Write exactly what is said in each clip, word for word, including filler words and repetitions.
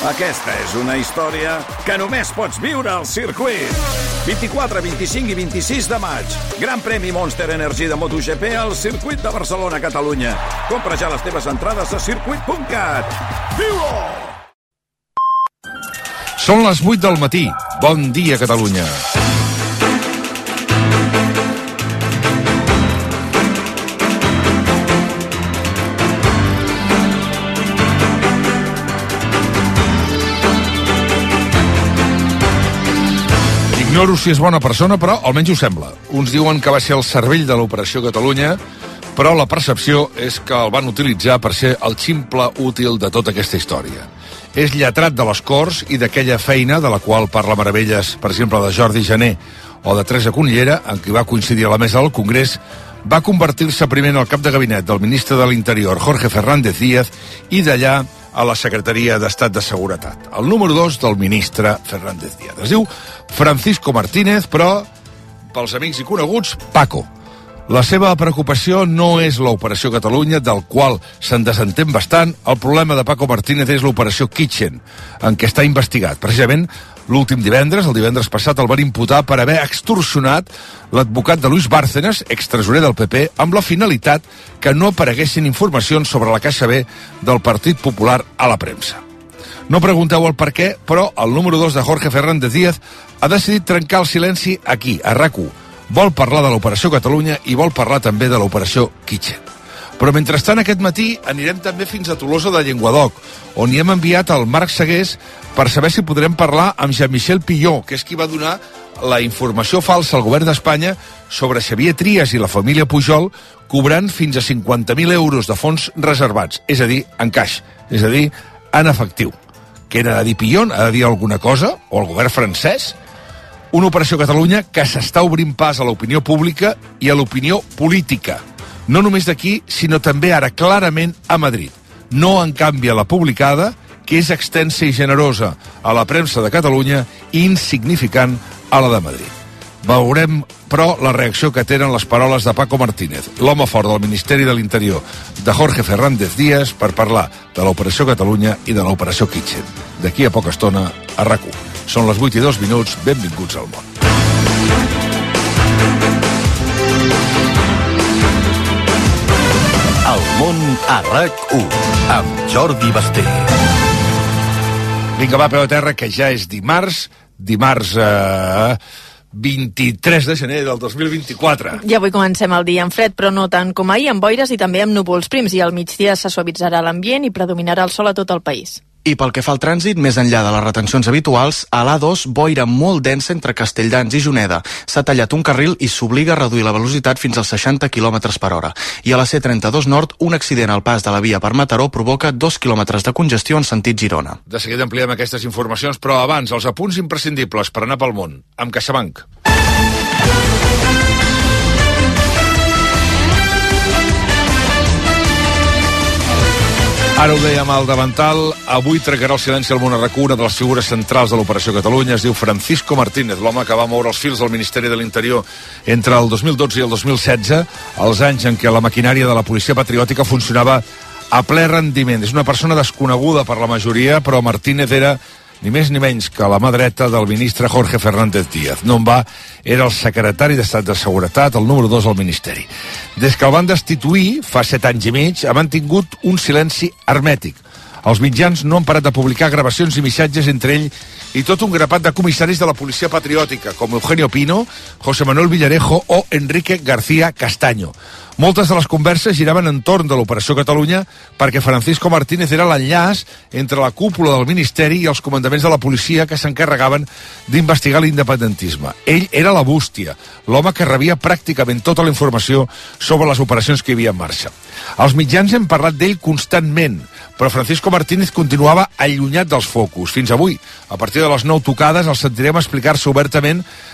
Aquesta és una història que només pots viure al circuit. vint-i-quatre, vint-i-cinc i vint-i-sis de maig. Gran premi Monster Energy de MotoGP al circuit de Barcelona, Catalunya. Compra ja les teves entrades a circuit punt cat. Viu-ho! Són les vuit del matí. Bon dia, Catalunya. Ignoro si és bona persona, però almenys ho sembla. Uns diuen que va ser el cervell de l'Operació Catalunya, però la percepció és que el van utilitzar per ser el ximple útil de tota aquesta història. És lletrat de les Corts i d'aquella feina de la qual parla meravelles, per exemple, de Jordi Jané o de Teresa Cunillera, en qui va coincidir a la mesa del Congrés, va convertir-se primer en el cap de gabinet del ministre de l'Interior, Jorge Fernández Díaz, i d'allà a la Secretaria d'Estat de Seguretat. El número dos del ministre Fernández Díaz. Es diu Francisco Martínez, però, pels amics i coneguts, Paco. La seva preocupació no és l'Operació Catalunya, del qual se'n desentén bastant. El problema de Paco Martínez és l'Operació Kitchen, en què està investigat. Precisament, l'últim divendres, el divendres passat, el van imputar per haver extorsionat l'advocat de Luis Bárcenas, extresorer del P P, amb la finalitat que no apareguessin informacions sobre la Caixa B del Partit Popular a la premsa. No pregunteu el per què, però el número dos de Jorge Fernández Díaz ha decidit trencar el silenci aquí, a RAC u. Vol parlar de l'Operació Catalunya i vol parlar també de l'Operació Kitchen. Però mentrestant aquest matí anirem també fins a Tolosa de Llenguadoc, on hi hem enviat el Marc Segués per saber si podrem parlar amb Jean-Michel Pilló, que és qui va donar la informació falsa al govern d'Espanya sobre Xavier Trias i la família Pujol cobrant fins a cinquanta mil euros de fons reservats, és a dir, en caix, és a dir, en efectiu. Què n'ha de dir Pilló? Ha de dir alguna cosa? O el govern francès? Una Operació Catalunya que s'està obrint pas a l'opinió pública i a l'opinió política. No només d'aquí, sinó també ara clarament a Madrid. No en canvi a la publicada, que és extensa i generosa a la premsa de Catalunya i insignificant a la de Madrid. Veurem, però, la reacció que tenen les paroles de Paco Martínez, l'home fort del Ministeri de l'Interior, de Jorge Fernández Díaz, per parlar de l'Operació Catalunya i de l'Operació Kitchen. D'aquí a poca estona a RAC u. Són les vuit i dos minuts, benvinguts al món. El món a RAC u, amb Jordi Basté. Vinga, va, peu a terra, que ja és dimarts, dimarts eh, vint-i-tres de gener del dos mil vint-i-quatre. I avui comencem el dia en fred, però no tant com ahir, amb boires i també amb núvols prims, i al migdia se suavitzarà l'ambient i predominarà el sol a tot el país. I pel que fa al trànsit, més enllà de les retencions habituals, a l'A dos boira molt densa entre Castelldans i Juneda. S'ha tallat un carril i s'obliga a reduir la velocitat fins als seixanta quilòmetres per hora. I a la C trenta-dos Nord, un accident al pas de la via per Mataró provoca dos quilòmetres de congestió en sentit Girona. De seguida ampliem aquestes informacions, però abans, els apunts imprescindibles per anar pel món, amb CaixaBank. Ara ho dèiem al davantal, avui trencarà el silenci al món a RAC u, una de les figures centrals de l'Operació Catalunya, es diu Francisco Martínez, l'home que va moure els fils del Ministeri de l'Interior entre el dos mil dotze i el dos mil setze, els anys en què la maquinària de la policia patriòtica funcionava a ple rendiment. És una persona desconeguda per la majoria, però Martínez era ni més ni menys que la mà dreta del ministre Jorge Fernández Díaz. No en va, era el secretari d'Estat de Seguretat, el número dos del Ministeri. Des que el van destituir, fa set anys i mig, ha mantingut un silenci hermètic. Els mitjans no han parat de publicar gravacions i missatges entre ell i tot un grapat de comissaris de la policia patriòtica, com Eugenio Pino, José Manuel Villarejo o Enrique García Castaño. Moltes de les converses giraven entorn de l'Operació Catalunya perquè Francisco Martínez era l'enllaç entre la cúpula del Ministeri i els comandaments de la policia que s'encarregaven d'investigar l'independentisme. Ell era la bústia, l'home que rebia pràcticament tota la informació sobre les operacions que hi havia en marxa. Els mitjans hem parlat d'ell constantment, però Francisco Martínez continuava allunyat dels focus. Fins avui, a partir de les nou tocades, el sentirem explicar-se obertament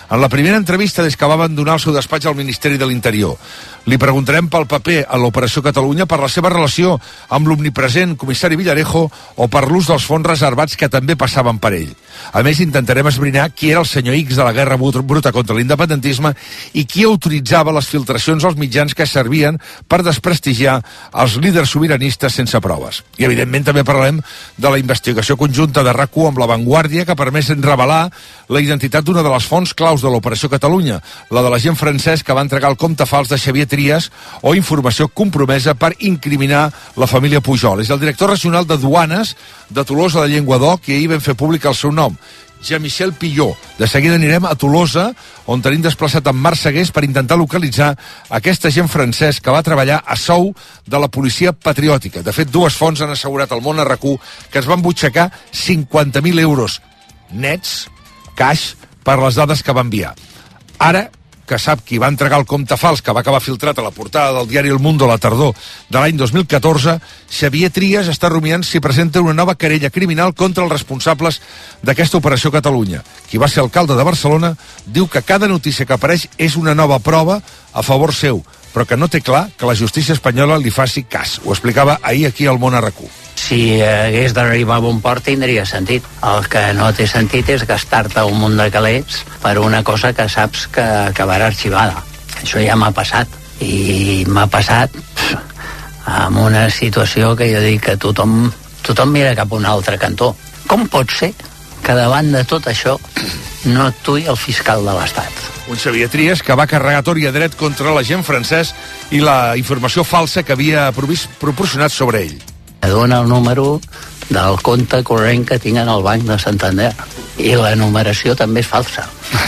en la primera entrevista des que va abandonar el seu despatx al Ministeri de l'Interior. Li preguntarem pel paper a l'Operació Catalunya, per la seva relació amb l'omnipresent comissari Villarejo o per l'ús dels fons reservats que també passaven per ell. A més, intentarem esbrinar qui era el senyor X de la guerra bruta contra l'independentisme i qui autoritzava les filtracions als mitjans que servien per desprestigiar els líders sobiranistes sense proves. I, evidentment, també parlem de la investigació conjunta de RAC u amb La Vanguardia, que ha permès revelar la identitat d'una de les fonts claus de l'Operació Catalunya, la de l'agent francès que va entregar el compte fals de Xavier Trias, o informació compromesa per incriminar la família Pujol. És el director regional de Duanes de Tolosa de Llenguadoc, qui ahir vam fer públic el seu nom, Jean-Michel Pilló. De seguida anirem a Tolosa, on tenim desplaçat en Marc Segués per intentar localitzar aquest agent francès que va treballar a sou de la policia patriòtica. De fet, dues fonts han assegurat al món a RAC u que es van butxacar cinquanta mil euros nets, cash, per les dades que va enviar. Ara, que sap qui va entregar el compte fals que va acabar filtrat a la portada del diari El Mundo a la tardor de l'any dos mil catorze, Xavier Trias està rumiant si presenta una nova querella criminal contra els responsables d'aquesta Operació Catalunya. Qui va ser alcalde de Barcelona diu que cada notícia que apareix és una nova prova a favor seu, però que no té clar que la justícia espanyola li faci cas. Ho explicava ahir aquí al Món a RAC u. Si hagués d'arribar a bon port tindria sentit. El que no té sentit és gastar-te un munt de calés per una cosa que saps que acabarà arxivada. Això ja m'ha passat. I m'ha passat pff, amb una situació que jo dic que tothom, tothom mira cap a un altre cantó. Com pot ser que davant de tot això no actuï el fiscal de l'Estat? Un Xavier Trias que va carregar tot i a dret contra l'agent francès i la informació falsa que havia proporcionat sobre ell. Dona el número del compte corrent que tinc en el Banc de Santander i la numeració també és falsa.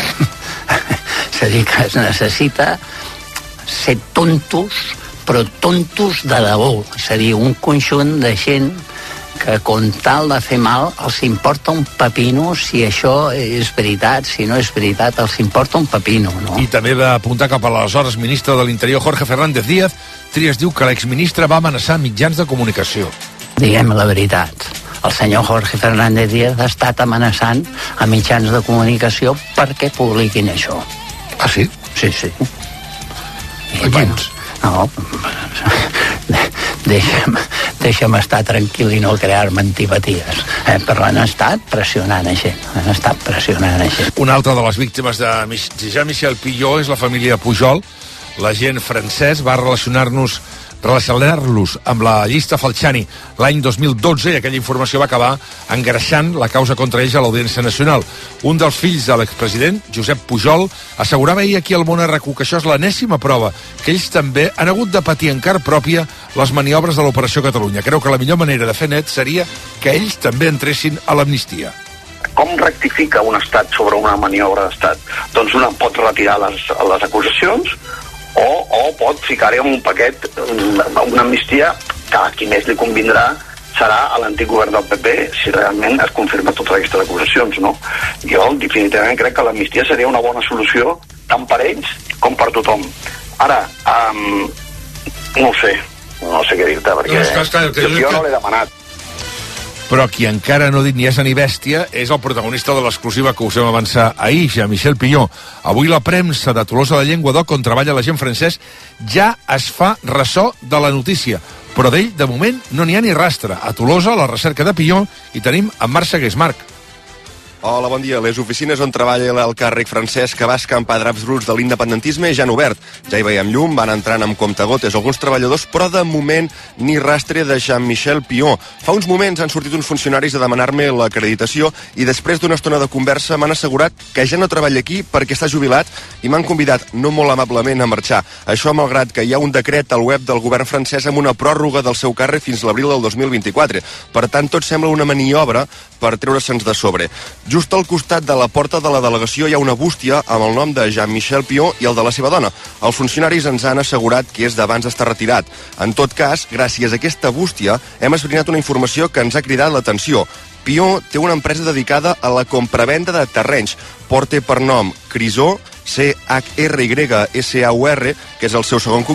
És a dir, que es necessita ser tontos, però tontos de debò. És a dir, un conjunt de gent que con tal de fer mal els importa un pepino si això és veritat, si no és veritat els importa un pepino, no? I també va apuntar cap a l'aleshores ministre de l'Interior Jorge Fernández Díaz. Trias diu que l'exministre va amenaçar mitjans de comunicació. Diguem la veritat, el senyor Jorge Fernández Díaz ha estat amenaçant a mitjans de comunicació perquè publiquin això. Ah, sí? Sí, sí. I bueno, no, deixa'm, deixa'm estar tranquil i no crear-me antipaties. Eh, però han estat pressionant a gent, han estat pressionant a gent. Una altra de les víctimes de Jean-Michel Pilló és la família Pujol. L'agent francès va relacionar-nos relacionar-los amb la llista Falciani l'any dos mil dotze i aquella informació va acabar engreixant la causa contra ells a l'Audiència Nacional. Un dels fills de l'expresident, Josep Pujol, assegurava ahir aquí al Món a RAC u que això és l'enèsima prova que ells també han hagut de patir en carn pròpia les maniobres de l'Operació Catalunya. Creu que la millor manera de fer net seria que ells també entressin a l'amnistia. Com rectifica un estat sobre una maniobra d'estat? Doncs una pot retirar les, les acusacions o, o pot ficar-hi en un paquet una amnistia que a qui més li convindrà serà a l'antic govern del P P si realment es confirma totes aquestes acusacions, no? Jo definitivament crec que l'amnistia seria una bona solució tant per ells com per tothom. Ara, um, no ho sé, no sé què dir-te, perquè no, és clar, que jo, jo no l'he demanat. Però qui encara no ha dit ni és ni bèstia és el protagonista de l'exclusiva que us vam avançar ahir, Jean-Michel Pilló. Avui la premsa de Tolosa de Llenguadoc, on treballa l'agent francès, ja es fa ressò de la notícia. Però d'ell, de moment, no n'hi ha ni rastre. A Tolosa, a la recerca de Pilló, hi tenim en Marc Segués. Marc. Hola, bon dia. Les oficines on treballa el càrrec francès que va escampar draps bruts de l'independentisme ja han obert. Ja hi veiem llum, van entrant amb comptagotes alguns treballadors, però de moment ni rastre de Jean-Michel Pilló. Fa uns moments han sortit uns funcionaris a demanar-me l'acreditació i després d'una estona de conversa m'han assegurat que ja no treballa aquí perquè està jubilat i m'han convidat no molt amablement a marxar. Això malgrat que hi ha un decret al web del govern francès amb una pròrroga del seu càrrec fins l'abril del dos mil vint-i-quatre. Per tant, tot sembla una maniobra per treure-se'ns de sobre. Just al costat de la porta de la delegació hi ha una bústia amb el nom de Jean-Michel Pilló i el de la seva dona. Els funcionaris ens han assegurat que és d'abans d'estar retirat. En tot cas, gràcies a aquesta bústia, hem esbrinat una informació que ens ha cridat l'atenció. Pilló té una empresa dedicada a la compravenda de terrenys. Porta per nom Crisó, C H R Y S A U R, que és el seu segon cognom,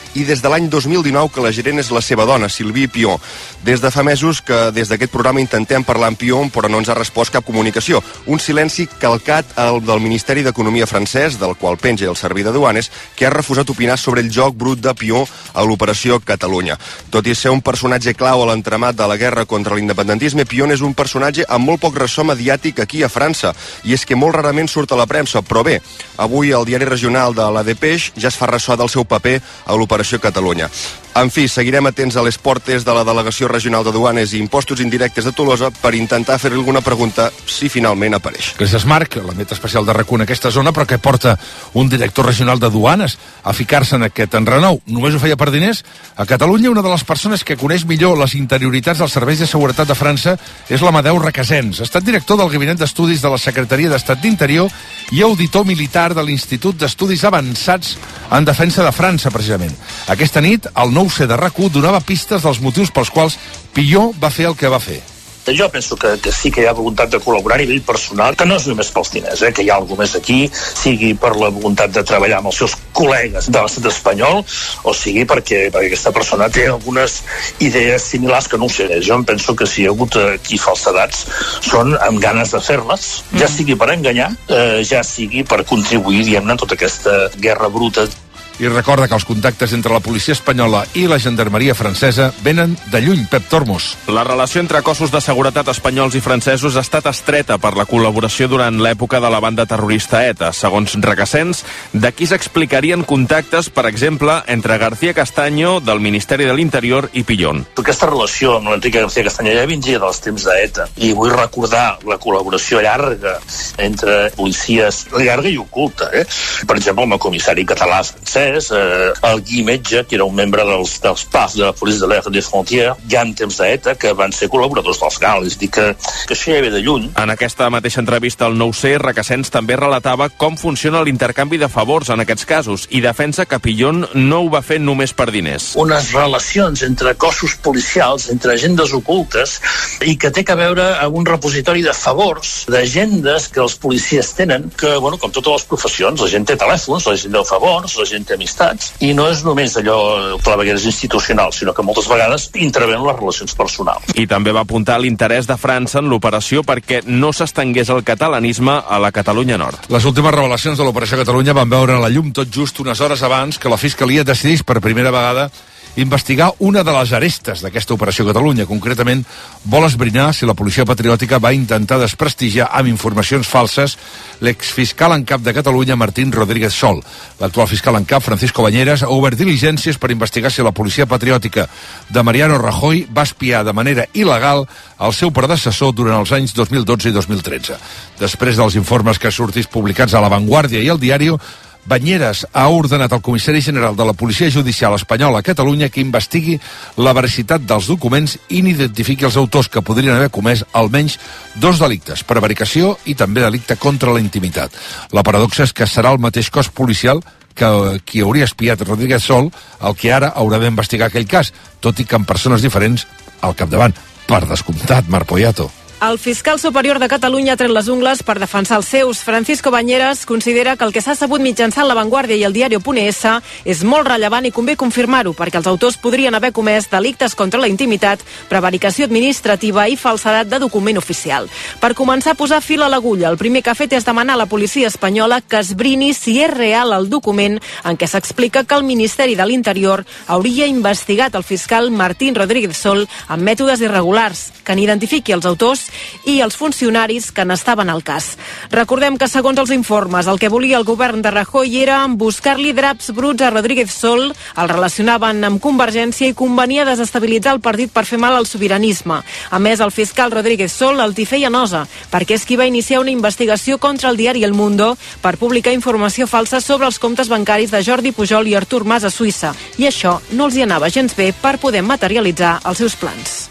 i des de l'any dos mil dinou que la gerent és la seva dona, Sylvie Pion. Des de fa mesos que des d'aquest programa intentem parlar amb Pion, però no ens ha respost cap comunicació. Un silenci calcat al del Ministeri d'Economia francès, del qual penja el servei de duanes, que ha refusat opinar sobre el joc brut de Pion a l'Operació Catalunya. Tot i ser un personatge clau a l'entramat de la guerra contra l'independentisme, Pion és un personatge amb molt poc ressò mediàtic aquí a França, i és que molt rarament surt a la premsa, però bé, avui el diari regional de la Dépêche ja es fa ressò del seu paper a l'Operació Catalunya. En fi, seguirem atents a les portes de la Delegació Regional de Duanes i Impostos Indirectes de Tolosa per intentar fer-li alguna pregunta si finalment apareix. Gràcies, Marc, la meta especial de RAC u en aquesta zona, però què porta un director regional de duanes a ficar-se en aquest enrenou? Només ho feia per diners? A Catalunya, una de les persones que coneix millor les interioritats dels serveis de seguretat de França és l'Amadeu Requesens. Ha estat director del Gabinet d'Estudis de la Secretaria d'Estat d'Interior i auditor militar de l'Institut d'Estudis Avançats en Defensa de França, precisament. Aquesta nit, el nou C de RAC u donava pistes dels motius pels quals Pion va fer el que va fer. Jo penso que, que sí que hi ha voluntat de col·laborar a nivell personal, que no és només pels diners, eh, que hi ha alguna més aquí, sigui per la voluntat de treballar amb els seus col·legues de l'estat espanyol, o sigui perquè, perquè aquesta persona té algunes idees similars que no ho sé. Jo em penso que si hi ha hagut aquí falsedats són amb ganes de fer-les, ja sigui per enganyar, eh, ja sigui per contribuir, diguem-ne, a tota aquesta guerra bruta. I recorda que els contactes entre la policia espanyola i la gendarmeria francesa venen de lluny. Pep Tormos. La relació entre cossos de seguretat espanyols i francesos ha estat estreta per la col·laboració durant l'època de la banda terrorista ETA. Segons Requesens, d'aquí s'explicarien contactes, per exemple, entre García Castaño, del Ministeri de l'Interior, i Pion. Aquesta relació amb l'Enrique García Castaño ja vindria dels temps d'ETA, i vull recordar la col·laboració llarga entre policies, llarga i oculta, eh? Per exemple, amb el comissari català francès, Eh, el Guy Metge, que era un membre dels, dels P A F de la Police de l'Air des Frontières, ja en temps d'ETA, que van ser col·laboradors dels Gal, és a dir, que, que això ja ve de lluny. En aquesta mateixa entrevista al nou C, Requesens també relatava com funciona l'intercanvi de favors en aquests casos i defensa que Pion no ho va fer només per diners. Unes relacions entre cossos policials, entre agendes ocultes, i que té que veure amb un repositori de favors, d'agendes que els policies tenen, que, bueno, com totes les professions, la gent té telèfons, la gent té favors, la gent té amistats, i no és només allò clavegueres institucionals, sinó que moltes vegades intervenen les relacions personals. I també va apuntar l'interès de França en l'operació perquè no s'estengués el catalanisme a la Catalunya Nord. Les últimes revelacions de l'Operació Catalunya van veure la llum tot just unes hores abans que la Fiscalia decidís per primera vegada investigar una de les arestes d'aquesta Operació Catalunya. Concretament, vol esbrinar si la policia patriòtica va intentar desprestigiar amb informacions falses l'exfiscal en cap de Catalunya, Martín Rodríguez Sol. L'actual fiscal en cap, Francisco Bañeras, ha obert diligències per investigar si la policia patriòtica de Mariano Rajoy va espiar de manera il·legal el seu predecessor durant els anys dos mil dotze i dos mil tretze. Després dels informes que sortís publicats a La Vanguardia i al Diario, Bañeras ha ordenat al Comissari General de la Policia Judicial Espanyola a Catalunya que investigui la veracitat dels documents i n'identifiqui els autors que podrien haver comès almenys dos delictes, prevaricació i també delicte contra la intimitat. La paradoxa és que serà el mateix cos policial que qui hauria espiat Rodríguez Sol el que ara haurà d'investigar aquell cas, tot i que amb persones diferents al capdavant. Per descomptat, Marc Poyato. El fiscal superior de Catalunya ha tret les ungles per defensar els seus. Francisco Bañeras considera que el que s'ha sabut mitjançant La Vanguardia i el Diario.es és molt rellevant i convé confirmar-ho, perquè els autors podrien haver comès delictes contra la intimitat, prevaricació administrativa i falsedat de document oficial. Per començar a posar fil a l'agulla, el primer que ha fet és demanar a la policia espanyola que esbrini si és real el document en què s'explica que el Ministeri de l'Interior hauria investigat el fiscal Martín Rodríguez Sol amb mètodes irregulars, que n'identifiqui els autors i els funcionaris que n'estaven al cas. Recordem que, segons els informes, el que volia el govern de Rajoy era buscar-li draps bruts a Rodríguez Sol, el relacionaven amb Convergència i convenia desestabilitzar el partit per fer mal al sobiranisme. A més, el fiscal Rodríguez Sol el feia nosa, perquè és qui va iniciar una investigació contra el diari El Mundo per publicar informació falsa sobre els comptes bancaris de Jordi Pujol i Artur Mas a Suïssa. I això no els hi anava gens bé per poder materialitzar els seus plans.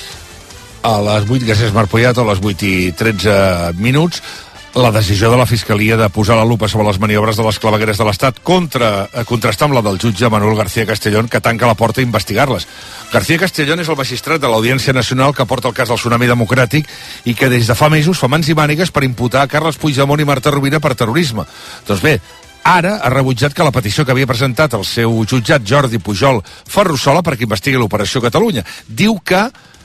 A les vuit, gràcies Marc Poyato, a les vuit i tretze minuts, la decisió de la Fiscalia de posar la lupa sobre les maniobres de les clavegueres de l'Estat contra, eh, contrastar amb la del jutge Manuel García Castellón, que tanca la porta a investigar-les. García Castellón és el magistrat de l'Audiència Nacional que porta el cas del Tsunami Democràtic i que des de fa mesos fa mans i mànigues per imputar a Carles Puigdemont i Marta Rovira per terrorisme. Doncs bé, ara ha rebutjat que la petició que havia presentat el seu jutjat Jordi Pujol Ferrusola perquè investigui l'Operació Catalunya. Diu que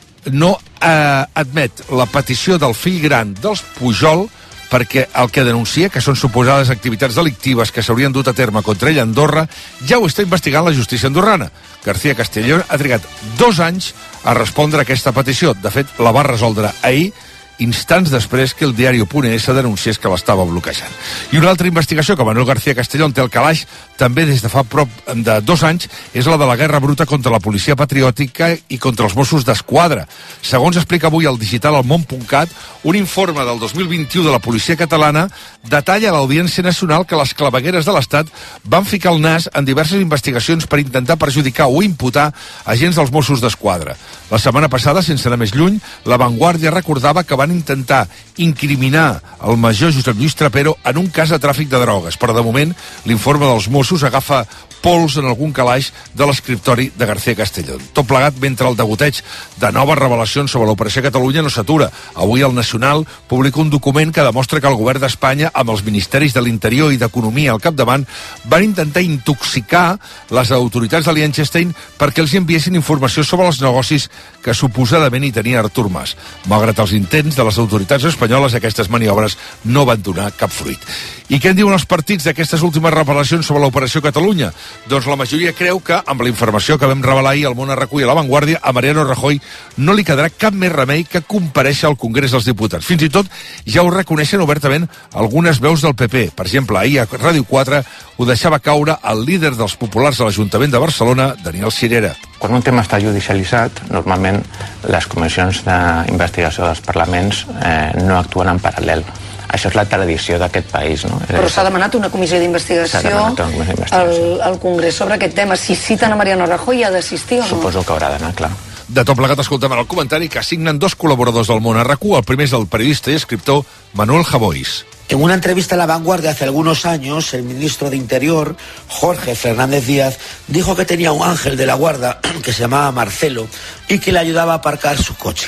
no eh, admet la petició del fill gran dels Pujol perquè el que denuncia, que són suposades activitats delictives que s'haurien dut a terme contra ell a Andorra, ja ho està investigant la justícia andorrana. García Castellón ha trigat dos anys a respondre a aquesta petició. De fet, la va resoldre ahir, instants després que el diari punt es denunciés que l'estava bloquejant. I una altra investigació que Manuel García Castellón té al calaix també des de fa prop de dos anys és la de la guerra bruta contra la policia patriòtica i contra els Mossos d'Esquadra. Segons explica avui el digital al món punt cat, un informe del dos mil vint-i-u de la policia catalana detalla a l'Audiència Nacional que les clavegueres de l'Estat van ficar el nas en diverses investigacions per intentar perjudicar o imputar agents dels Mossos d'Esquadra. La setmana passada, sense anar més lluny, La Vanguardia recordava que van intentar incriminar el major Josep Lluís Trapero en un cas de tràfic de drogues, però de moment l'informe dels Mossos agafa pols en algun calaix de l'escriptori de García Castellón. Tot plegat mentre el degoteig de noves revelacions sobre l'Operació Catalunya no s'atura. Avui el Nacional publica un document que demostra que el govern d'Espanya, amb els ministeris de l'Interior i d'Economia al capdavant, van intentar intoxicar les autoritats de Liechtenstein perquè els enviessin informació sobre els negocis que suposadament hi tenia Artur Mas. Malgrat els intents de les autoritats espanyoles, aquestes maniobres no van donar cap fruit. I què en diuen els partits d'aquestes últimes revelacions sobre l'Operació Catalunya? Doncs la majoria creu que, amb la informació que vam revelar ahir al Món Arracú i a La Vanguardia, a Mariano Rajoy no li quedarà cap més remei que comparèixer al Congrés dels Diputats. Fins i tot ja ho reconeixen obertament algunes veus del P P. Per exemple, ahir a Ràdio quatre ho deixava caure el líder dels populars a l'Ajuntament de Barcelona, Daniel Sirera. Quan un tema està judicialitzat, normalment les comissions d'investigació dels parlaments eh, no actuen en paral·lel. Això és la tradició d'aquest país, no? Però s'ha demanat una comissió d'investigació al, al Congrés sobre aquest tema. Si citen a Mariano Rajoy, hi ha d'assistir o no? Suposo que haurà d'anar, clar. De tot plegat, escoltem el comentari que assignen dos col·laboradors del Món Arracú. El primer és el periodista i escriptor Manuel Javois. En una entrevista a La Vanguardia hace algunos años, el ministro de Interior, Jorge Fernández Díaz, dijo que tenía un ángel de la guarda que se llamaba Marcelo y que le ayudaba a aparcar su coche.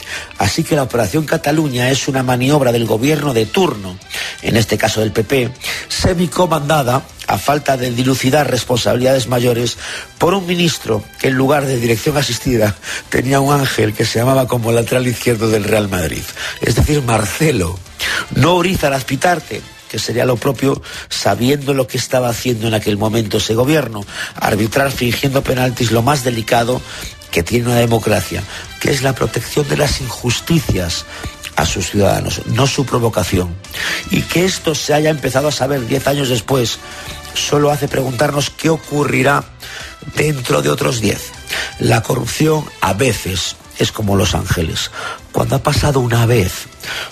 Así que la Operación Cataluña es una maniobra del gobierno de turno, en este caso del P P, semicomandada, a falta de dilucidar responsabilidades mayores, por un ministro que en lugar de dirección asistida tenía un ángel que se llamaba como lateral izquierdo del Real Madrid, es decir, Marcelo, no Urizar Azpitarte, que sería lo propio sabiendo lo que estaba haciendo en aquel momento ese gobierno, arbitrar fingiendo penaltis, lo más delicado que tiene una democracia, que es la protección de las injusticias a sus ciudadanos, no su provocación. Y que esto se haya empezado a saber diez años después solo hace preguntarnos qué ocurrirá dentro de otros diez. La corrupción a veces es como los ángeles. Cuando ha pasado una vez,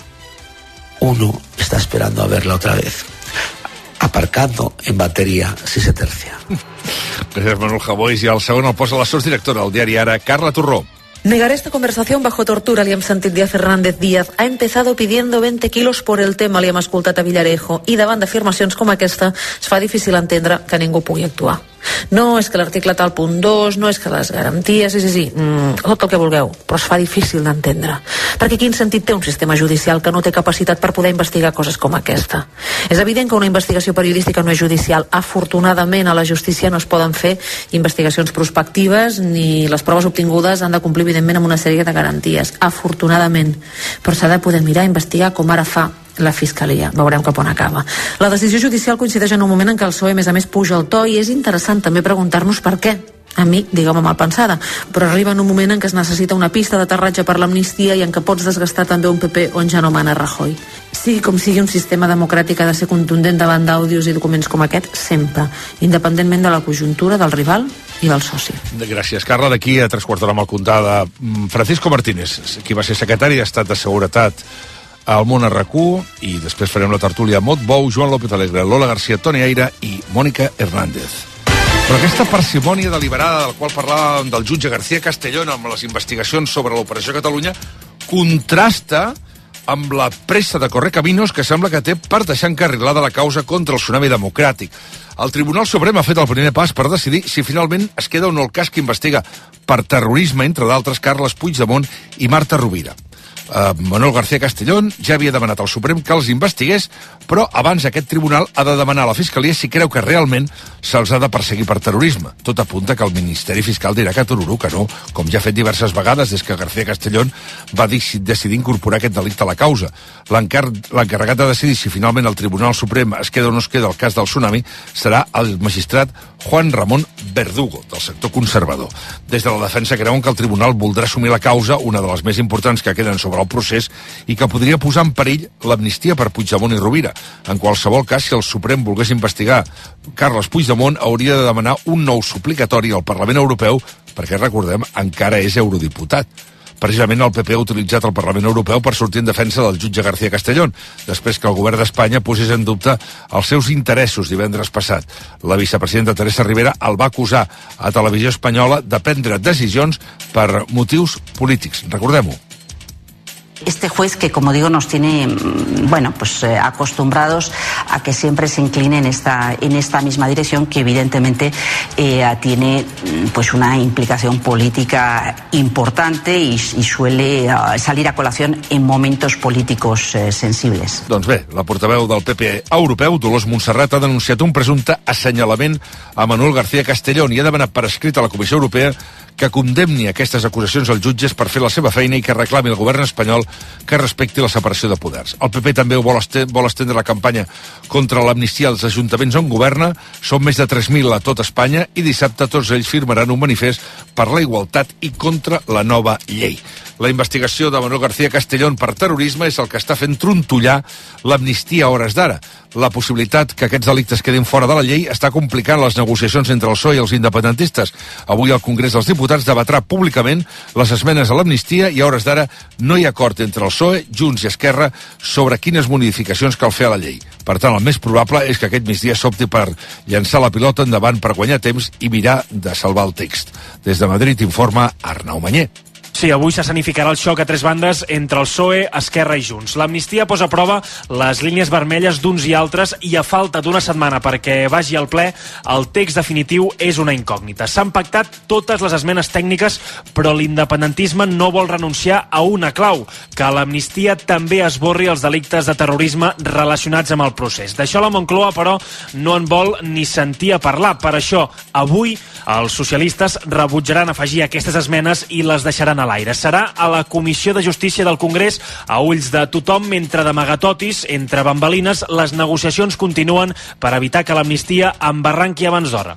uno está esperando a verla otra vez, aparcando en batería si se tercia. Gràcies, Manuel Javois. I el segon el posa la sotsdirectora del diari Ara, Carla Torró. Negar esta conversación bajo tortura, li hem sentit dir a Fernández Díaz. Ha empezado pidiendo veinte kilos por el tema, li hem escoltat a Villarejo. I davant d'afirmacions com aquesta, es fa difícil entendre que ningú pugui actuar. No és que l'article tal punt dos, no és que les garanties, sí, sí, sí, mm, tot el que vulgueu, però es fa difícil d'entendre. Perquè quin sentit té un sistema judicial que no té capacitat per poder investigar coses com aquesta? És evident que una investigació periodística no és judicial. Afortunadament, a la justícia no es poden fer investigacions prospectives ni les proves obtingudes han de complir, evidentment, amb una sèrie de garanties. Afortunadament. Però s'ha de poder mirar, investigar, com ara fa la Fiscalia. Veurem cap on acaba. La decisió judicial coincideix en un moment en què el P S O E, a més a més, puja el to i és interessant també preguntar-nos per què. A mi, digueu-me mal pensada, però arriba en un moment en què es necessita una pista d'aterratge per l'amnistia i en què pots desgastar també un P P on ja no mana Rajoy. Sigui com sigui, un sistema democràtic ha de ser contundent davant d'àudios i documents com aquest, sempre, independentment de la conjuntura, del rival i del soci. Gràcies, Carla. D'aquí a tres quarts d'hora amb el comptada Francisco Martínez, qui va ser secretari d'Estat de Seguretat al Món Arracú, i després farem la tertúlia Mot Bou, Joan López Alegre, Lola García, Toni Aire i Mònica Hernández. Però aquesta parsimònia deliberada del qual parlàvem del jutge García Castellón amb les investigacions sobre l'Operació Catalunya contrasta amb la pressa de Correcaminos que sembla que té per deixar encarrilada la causa contra el tsunami democràtic. El Tribunal Suprem ha fet el primer pas per decidir si finalment es queda o no el cas que investiga per terrorisme, entre d'altres, Carles Puigdemont i Marta Rovira. Uh, Manuel García Castellón ja havia demanat al Suprem que els investigués, però abans aquest tribunal ha de demanar a la Fiscalia si creu que realment se'ls ha de perseguir per terrorisme. Tot apunta que el Ministeri Fiscal dirà que Tururú, que no, com ja ha fet diverses vegades des que García Castellón va decidir incorporar aquest delicte a la causa. L'encarregat de decidir si finalment el Tribunal Suprem es queda o no es queda el cas del tsunami serà el magistrat Juan Ramón Verdugo, del sector conservador. Des de la defensa creuen que el tribunal voldrà assumir la causa, una de les més importants que queden sobre el procés, i que podria posar en perill l'amnistia per Puigdemont i Rovira. En qualsevol cas, si el Suprem volgués investigar Carles Puigdemont, hauria de demanar un nou suplicatori al Parlament Europeu, perquè, recordem, encara és eurodiputat. Precisament el P P ha utilitzat el Parlament Europeu per sortir en defensa del jutge García Castellón, després que el govern d'Espanya posés en dubte els seus interessos divendres passat. La vicepresidenta Teresa Rivera el va acusar a Televisió Espanyola de prendre decisions per motius polítics. Recordem-ho. Este juez que, como digo, nos tiene, bueno, pues eh, acostumbrados a que siempre se incline en esta, en esta misma dirección, que evidentemente eh, tiene pues una implicación política importante y, y suele uh, salir a colación en momentos políticos eh, sensibles. Doncs bé, la portaveu del P P europeu, Dolors Montserrat, ha denunciat un presumpte assenyalament a Manuel García Castellón i ha demanat per escrit a la Comissió Europea que condemni aquestes acusacions als jutges per fer la seva feina i que reclami al govern espanyol que respecti la separació de poders. El P P també vol, estendre, vol estendre la campanya contra l'amnistia als ajuntaments on governa. Són més de tres mil a tot Espanya i dissabte tots ells firmaran un manifest per la igualtat i contra la nova llei. La investigació de Manuel García Castellón per terrorisme és el que està fent trontollar l'amnistia a hores d'ara. La possibilitat que aquests delictes quedin fora de la llei està complicant les negociacions entre el P S O E i els independentistes. Avui el Congrés dels Diputats debatrà públicament les esmenes a l'amnistia i a hores d'ara no hi ha acord entre el P S O E, Junts i Esquerra sobre quines modificacions cal fer a la llei. Per tant, el més probable és que aquest migdia s'opti per llançar la pilota endavant per guanyar temps i mirar de salvar el text. Des de Madrid informa Arnau Manyer. Sí, avui s'escenificarà el xoc a tres bandes entre el P S O E, Esquerra i Junts. L'amnistia posa a prova les línies vermelles d'uns i altres i a falta d'una setmana perquè vagi al ple, el text definitiu és una incògnita. S'han pactat totes les esmenes tècniques, però l'independentisme no vol renunciar a una clau, que a l'amnistia també esborri els delictes de terrorisme relacionats amb el procés. D'això la Moncloa, però, no en vol ni sentir a parlar. Per això, avui, els socialistes rebutjaran afegir aquestes esmenes i les deixaran a l'aire. Serà a la Comissió de Justícia del Congrés, a ulls de tothom, mentre d'amagatotis, entre bambalines, les negociacions continuen per evitar que l'amnistia embarranqui abans d'hora.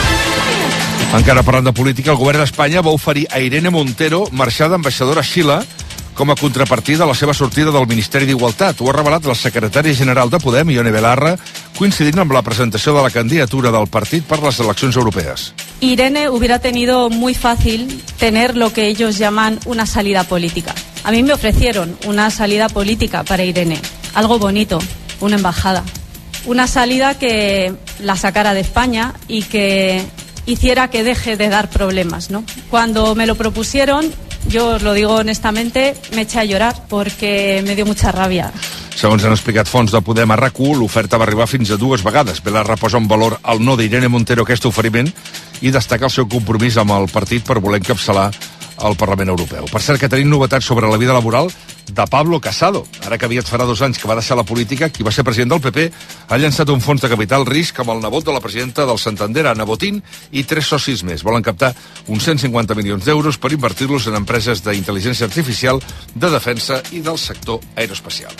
Encara parlant de política, el govern d'Espanya va oferir a Irene Montero marxar d'ambaixadora a Xile com a contrapartida a la seva sortida del Ministeri d'Igualtat. Ho ha revelat la secretària general de Podem, Ione Belarra, coincidint amb la presentació de la candidatura del partit per les eleccions europees. Irene hubiera tenido muy fácil tener lo que ellos llaman una salida política. A mí me ofrecieron una salida política para Irene, algo bonito, una embajada. Una salida que la sacara de España y que hiciera que deje de dar problemas, ¿no? Cuando me lo propusieron, yo os lo digo honestamente, me eché a llorar porque me dio mucha rabia. Segons han explicat fonts de Podem a RAC u, l'oferta va arribar fins a dues vegades. Belarra posa en valor el no d'Irene Montero a aquest oferiment i destaca el seu compromís amb el partit per voler encapçalar al Parlament Europeu. Per cert, que tenim novetats sobre la vida laboral de Pablo Casado. Ara que aviat farà dos anys que va deixar la política, qui va ser president del P P ha llançat un fons de capital risc amb el nebot de la presidenta del Santander, Ana Botín, i tres socis més. Volen captar uns cent cinquanta milions d'euros per invertir-los en empreses d'intel·ligència artificial, de defensa i del sector aeroespacial.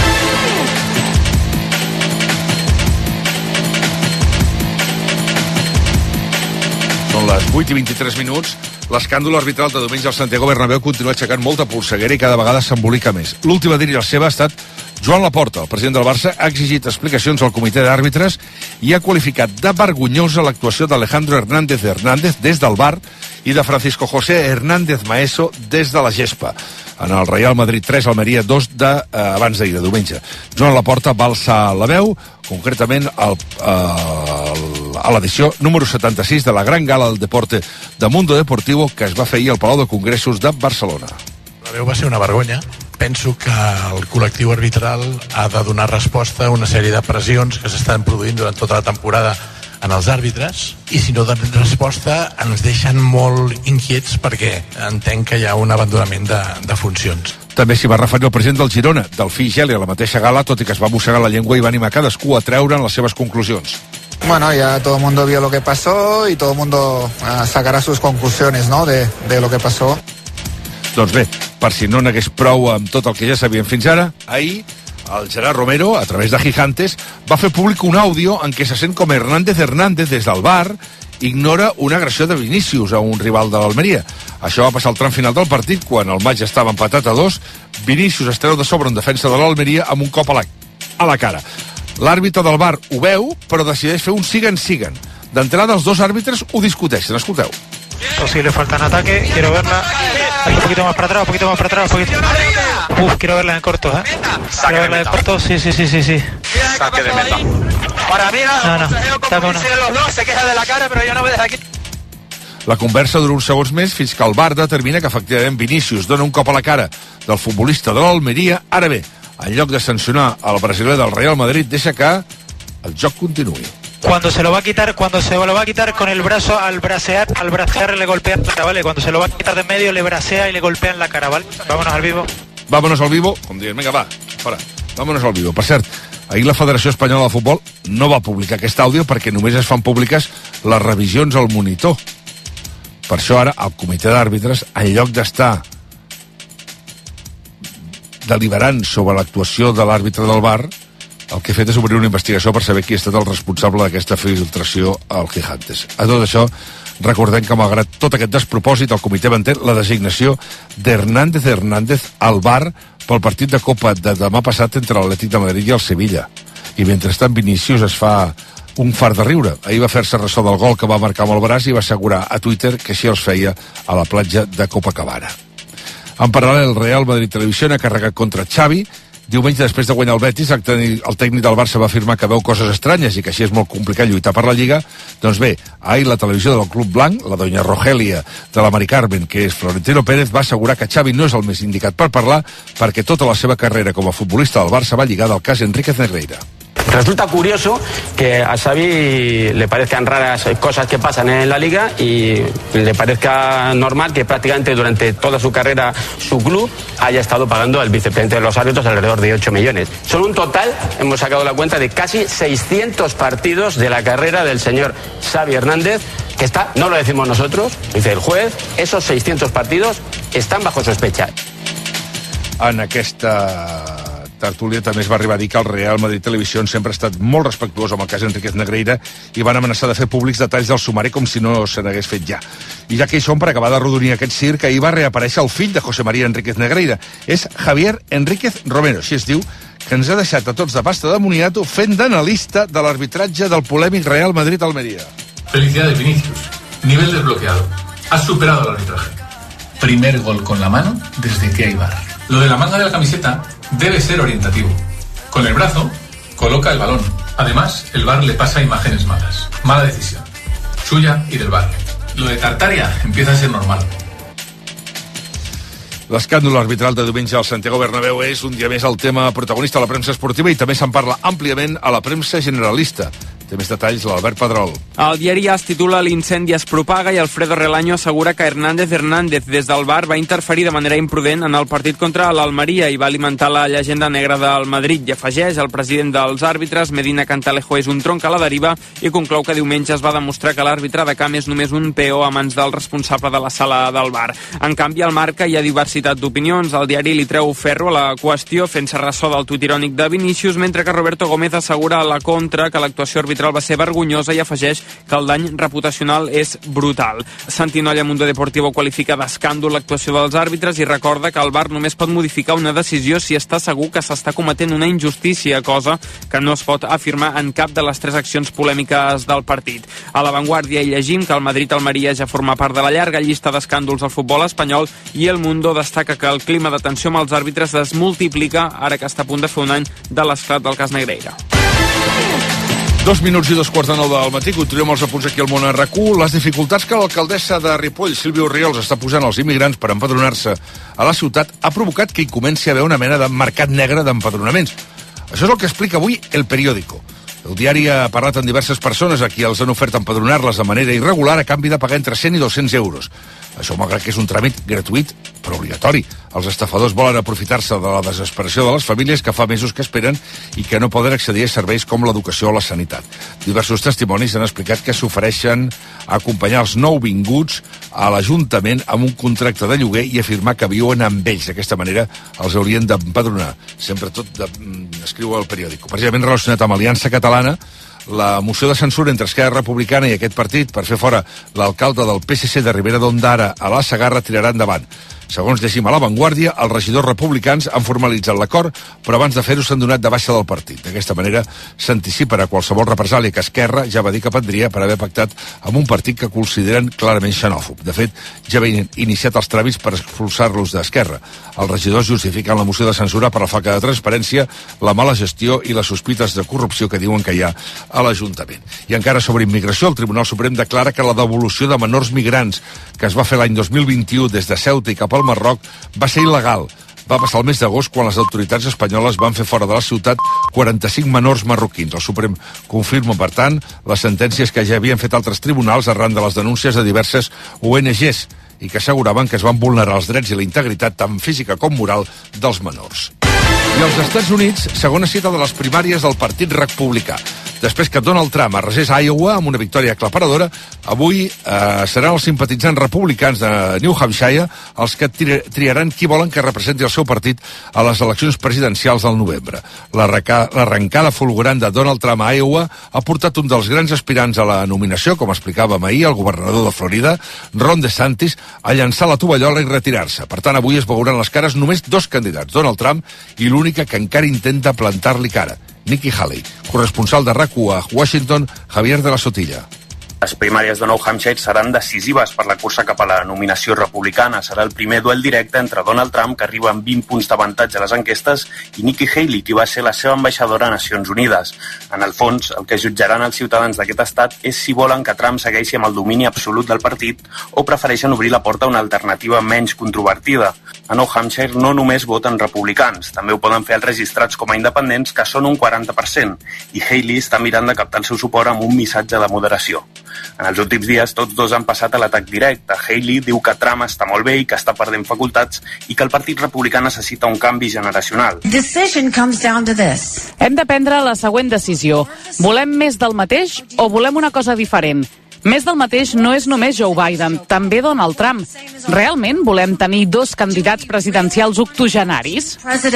Són les vuit i vint-i-tres minuts. L'escàndol arbitral de diumenge al Santiago Bernabéu continua aixecant molta polseguera i cada vegada s'embolica més. L'última a dir-hi la seva ha estat Joan Laporta. El president del Barça ha exigit explicacions al comitè d'àrbitres i ha qualificat de vergonyosa l'actuació d'Alejandro Hernández Hernández des del V A R i de Francisco José Hernández Maeso des de la gespa. En el Real Madrid tres, Almeria dos de, eh, abans d'ahir, de diumenge. Joan Laporta va alçar la veu, concretament el, eh, a l'edició número setanta-sis de la Gran Gala del Deporte de Mundo Deportivo que es va fer ahir al Palau de Congressos de Barcelona. La veu va ser una vergonya. Penso que el col·lectiu arbitral ha de donar resposta a una sèrie de pressions que s'estan produint durant tota la temporada en els àrbitres, i si no donen resposta ens deixen molt inquiets perquè entenc que hi ha un abandonament de, de funcions. També s'hi va referir el president del Girona, Delfí Geli, a la mateixa gala, tot i que es va mossegar la llengua i va animar cadascú a treure'n les seves conclusions. Bueno, ya todo el mundo vio lo que pasó y todo el mundo uh, sacará sus conclusiones, ¿no?, de, de lo que pasó. Doncs bé, per si no n'hagués prou amb tot el que ja sabíem fins ara, ahir el Gerard Romero, a través de Gigantes, va fer públic un àudio en què se sent com Hernández Hernández des del bar ignora una agressió de Vinícius a un rival de l'Almeria. Això va passar al tram final del partit, quan el maig estava empatat a dos. Vinícius es treu de sobre en defensa de l'Almeria amb un cop a la, a la cara. L'àrbitre del bar ho veu, però decideix fer un siguen-siguen. D'entrada, els dos àrbitres ho discuteixen. Escolteu. Posible falta en ataque, quiero verla un poquito más para atrás, un poquito más para atrás, un poquito... Uf, quiero verla en corto, ¿eh? Quiero verla en corto, sí, sí, sí, sí, sí. Saque de meta. Para mí, no, no, como dicen los dos, se queja de la cara, però jo no me dejo aquí. La conversa dura uns segons més fins que el V A R determina que efectivament Vinícius dona un cop a la cara del futbolista de l'Almeria. Ara bé, en lloc de sancionar al brasiler del Real Madrid, deixa que el joc continuï. Cuando se lo va a quitar, cuando se lo va a quitar con el brazo, al bracear, al bracear le golpea la cara, ¿vale? Cuando se lo va a quitar de en medio, le bracea y le golpea en la cara, ¿vale? Vámonos al vivo. Vámonos al vivo, com dient, vinga, va, fora, vámonos al vivo. Per cert, ahir la Federació Espanyola de Futbol no va publicar aquest àudio perquè només es fan públiques les revisions al monitor. Per això ara el comitè d'àrbitres, en lloc d'estar deliberant sobre l'actuació de l'àrbitre del V A R, el que he fet és obrir una investigació per saber qui ha estat el responsable d'aquesta filtració al Gigantes. A tot això, recordem que malgrat tot aquest despropòsit, el comitè manté la designació d'Hernández Hernández al V A R pel partit de Copa de demà passat entre l'Atlètic de Madrid i el Sevilla. I mentrestant Vinícius es fa un fart de riure. Ahir va fer-se ressò del gol que va marcar amb el braç i va assegurar a Twitter que així els feia a la platja de Copacabana. En paral·lel, el Real Madrid Televisió ha carregat contra Xavi. Diumenge, després de guanyar el Betis, el tècnic del Barça va afirmar que veu coses estranyes i que així és molt complicat lluitar per la Lliga. Doncs bé, ahir la televisió del Club Blanc, la doña Rogelia de la Mari Carmen, que és Florentino Pérez, va assegurar que Xavi no és el més indicat per parlar perquè tota la seva carrera com a futbolista del Barça va lligada al cas Enríquez Negreira. Resulta curioso que a Xavi le parezcan raras cosas que pasan en la Liga y le parezca normal que prácticamente durante toda su carrera su club haya estado pagando al vicepresidente de los árbitros alrededor de ocho millones. Son un total, hemos sacado la cuenta, de casi seiscientos partidos de la carrera del señor Xavi Hernández, que está, no lo decimos nosotros, dice el juez, esos seiscientos partidos están bajo sospecha. En aquesta tertúlia també es va arribar a dir que el Real Madrid Televisió sempre ha estat molt respectuós amb el cas Enríquez Negreira i van amenaçar de fer públics detalls del sumari com si no se n'hagués fet ja. I ja que hi som, per acabar de rodonir aquest circ, ahir va reaparèixer el fill de José María Enríquez Negreira. És Javier Enríquez Romero, així es diu, que ens ha deixat a tots de pasta de moniato fent d'analista de l'arbitratge del polèmic Real Madrid-Almería. Felicidades, Vinicius. Nivel desbloqueado. Has superado el arbitraje. Primer gol con la mano desde que hay V A R. Lo de la manga de la camiseta debe ser orientativo. Con el brazo, coloca el balón. Además, el V A R le pasa imágenes malas. Mala decisión. Suya y del V A R. Lo de Tartària empieza a ser normal. L'escàndol arbitral de diumenge al Santiago Bernabéu és un dia més el tema protagonista a la premsa esportiva i també se'n parla àmpliament a la premsa generalista. Té més detalls l'Albert Pedrol. El diari es titula L'incendi es propaga i Alfredo Relaño assegura que Hernández Hernández des del V A R va interferir de manera imprudent en el partit contra l'Almeria i va alimentar la llegenda negra del Madrid. I afegeix, el president dels àrbitres, Medina Cantalejo, és un tronc a la deriva i conclou que diumenge es va demostrar que l'àrbitre de camp és només un peó a mans del responsable de la sala del V A R. En canvi, al Marca hi ha diversitat d'opinions. El diari li treu ferro a la qüestió fent-se ressò del tuit irònic de Vinícius, mentre que Roberto Gómez assegura a la contra que l'actuació arbitral va ser vergonyosa i afegeix que el dany reputacional és brutal. Santinolla Mundo Deportivo qualifica d'escàndol l'actuació dels àrbitres i recorda que el V A R només pot modificar una decisió si està segur que s'està cometent una injustícia, cosa que no es pot afirmar en cap de les tres accions polèmiques del partit. A l'avantguàrdia hi llegim que el Madrid-Almeria ja forma part de la llarga llista d'escàndols al futbol espanyol i el Mundo destaca que el clima de tensió amb els àrbitres es multiplica ara que està a punt de fer un any de l'esclat del cas Negreira. Dos minuts i dos quarts de nou del matí, continuem els apunts aquí al món R Q. Les dificultats que l'alcaldessa de Ripoll, Sílvia Orriols, està posant als immigrants per empadronar-se a la ciutat ha provocat que hi comenci a haver una mena de mercat negre d'empadronaments. Això és el que explica avui El Periódico. El diari ha parlat amb diverses persones a qui els han ofert empadronar-les de manera irregular a canvi de pagar entre cent i dos-cents euros. Això malgrat que és un tràmit gratuït, però obligatori. Els estafadors volen aprofitar-se de la desesperació de les famílies que fa mesos que esperen i que no poden accedir a serveis com l'educació o la sanitat. Diversos testimonis han explicat que s'ofereixen a acompanyar els nouvinguts a l'Ajuntament amb un contracte de lloguer i afirmar que viuen amb ells. D'aquesta manera els haurien d'empadronar. Sempre tot de, escriu el periòdic. Precisament relacionat amb Aliança Catalana, la moció de censura entre Esquerra Republicana i aquest partit per fer fora l'alcalde del P S C de Ribera d'Ondara a la Segarra tirarà endavant. Segons llegim a La Vanguardia, els regidors republicans han formalitzat l'acord, però abans de fer-ho s'han donat de baixa del partit. D'aquesta manera s'anticiparà qualsevol represàlia que Esquerra ja va dir que prendria per haver pactat amb un partit que consideren clarament xenòfob. De fet, ja havien iniciat els tràmits per expulsar-los d'Esquerra. Els regidors justifiquen la moció de censura per la falta de transparència, la mala gestió i les sospites de corrupció que diuen que hi ha a l'Ajuntament. I encara sobre immigració, el Tribunal Suprem declara que la devolució de menors migrants que es va fer l'any dos mil vint-i-u des de Ceuta i cap al Marroc va ser il·legal. Va passar el mes d'agost quan les autoritats espanyoles van fer fora de la ciutat quaranta-cinc menors marroquins. El Suprem confirma, per tant, les sentències que ja havien fet altres tribunals arran de les denúncies de diverses O N Ges i que asseguraven que es van vulnerar els drets i la integritat tant física com moral dels menors. I als Estats Units, segona cita de les primàries del Partit Republicà. Després que Donald Trump arrasés a Iowa amb una victòria aclaparadora, avui eh, seran els simpatitzants republicans de New Hampshire els que tri triaran qui volen que representi el seu partit a les eleccions presidencials del novembre. L'arrencada fulgurant de Donald Trump a Iowa ha portat un dels grans aspirants a la nominació, com explicàvem ahir, el governador de Florida, Ron DeSantis, a llançar la tovallola i retirar-se. Per tant, avui es veuran les cares només dos candidats, Donald Trump i l'única que encara intenta plantar-li cara, Nikki Haley, corresponsal de RAC u a Washington, Javier de la Sotilla. Les primàries de New Hampshire seran decisives per la cursa cap a la nominació republicana. Serà el primer duel directe entre Donald Trump, que arriba amb vint punts d'avantatge a les enquestes, i Nikki Haley, qui va ser la seva ambaixadora a Nacions Unides. En el fons, el que jutjaran els ciutadans d'aquest estat és si volen que Trump segueixi amb el domini absolut del partit o prefereixen obrir la porta a una alternativa menys controvertida. A New Hampshire no només voten republicans, també ho poden fer els registrats com a independents, que són un quaranta per cent, i Haley està mirant de captar el seu suport amb un missatge de moderació. En els últims dies, tots dos han passat a l'atac directe. Haley diu que Trump està molt bé i que està perdent facultats i que el Partit Republicà necessita un canvi generacional. Hem de prendre la següent decisió. Volem més del mateix o volem una cosa diferent? Més del mateix no és només Joe Biden, també Donald Trump. Realment volem tenir dos candidats presidencials octogenaris?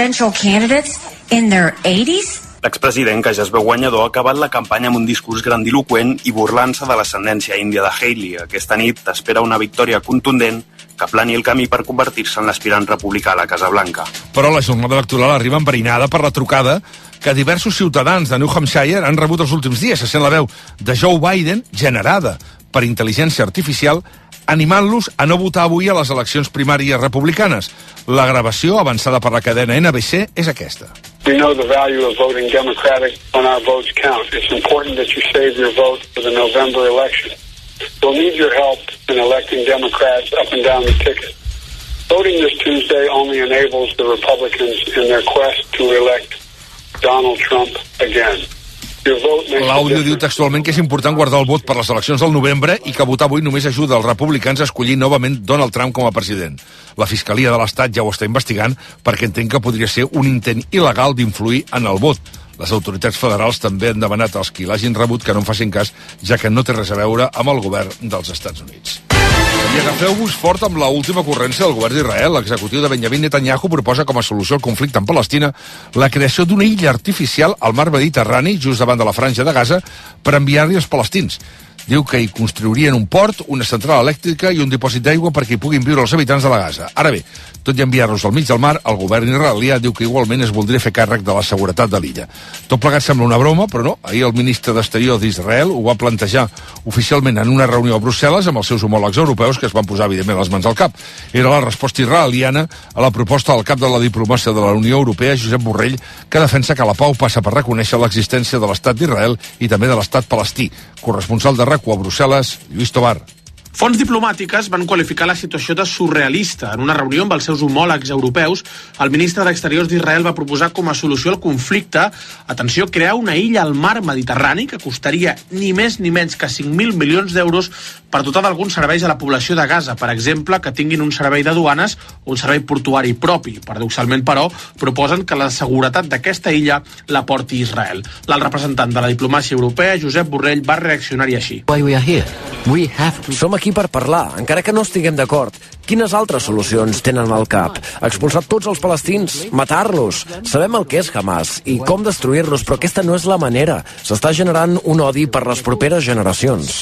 L'expresident, que ja es veu guanyador, ha acabat la campanya amb un discurs grandiloqüent i burlant-se de l'ascendència índia de Haley. Aquesta nit espera una victòria contundent que aplani el camí per convertir-se en l'aspirant republicà a la Casa Blanca. Però la jornada electoral arriba enverinada per la trucada que diversos ciutadans de New Hampshire han rebut els últims dies. Se sent la veu de Joe Biden, generada per intel·ligència artificial, animant-los a no votar avui a les eleccions primàries republicanes. La gravació, avançada per la cadena N B C, és aquesta. We know the value of voting Democratic when our votes count. It's important that you save your vote for the November election. We'll need your help in electing Democrats up and down the ticket. Voting this Tuesday only enables the Republicans in their quest to elect Donald Trump again. L'àudio diu textualment que és important guardar el vot per les eleccions del novembre i que votar avui només ajuda els republicans a escollir novament Donald Trump com a president. La Fiscalia de l'Estat ja ho està investigant perquè entén que podria ser un intent il·legal d'influir en el vot. Les autoritats federals també han demanat als qui l'hagin rebut que no en facin cas, ja que no té res a veure amb el govern dels Estats Units. I agafeu-vos fort amb la última ocurrència del govern d'Israel. L'executiu de Benjamin Netanyahu proposa com a solució al conflicte en Palestina la creació d'una illa artificial al mar Mediterrani, just davant de la franja de Gaza, per enviar-hi els palestins. Diu que hi construirien un port, una central elèctrica i un dipòsit d'aigua perquè hi puguin viure els habitants de la Gaza. Ara bé, tot i enviar-los al mig del mar, el govern israelià diu que igualment es voldria fer càrrec de la seguretat de l'illa. Tot plegat sembla una broma, però no. Ahir el ministre d'Exterior d'Israel ho va plantejar oficialment en una reunió a Brussel·les amb els seus homòlegs europeus, que es van posar evidentment les mans al cap. Era la resposta israeliana a la proposta del cap de la diplomàcia de la Unió Europea, Josep Borrell, que defensa que la pau passa per reconèixer l'existència de l'estat d'Israel i també de l'estat palestí. Corresponsal de RAC u a Brussel·les, Lluís Tobar. Fonts diplomàtiques van qualificar la situació de surrealista. En una reunió amb els seus homòlegs europeus, el ministre d'Exteriors d'Israel va proposar com a solució al conflicte, atenció, crear una illa al mar Mediterrani que costaria ni més ni menys que cinc mil milions d'euros per dotar d'alguns serveis a la població de Gaza, per exemple, que tinguin un servei de duanes o un servei portuari propi. Paradoxalment, però, proposen que la seguretat d'aquesta illa la porti Israel. L'alt representant de la diplomàcia europea, Josep Borrell, va reaccionar-hi així. Som aquí per parlar, encara que no estiguem d'acord. Quines altres solucions tenen al cap? Expulsar tots els palestins? Matar-los? Sabem el que és Hamas i com destruir-los, però aquesta no és la manera. S'està generant un odi per les properes generacions.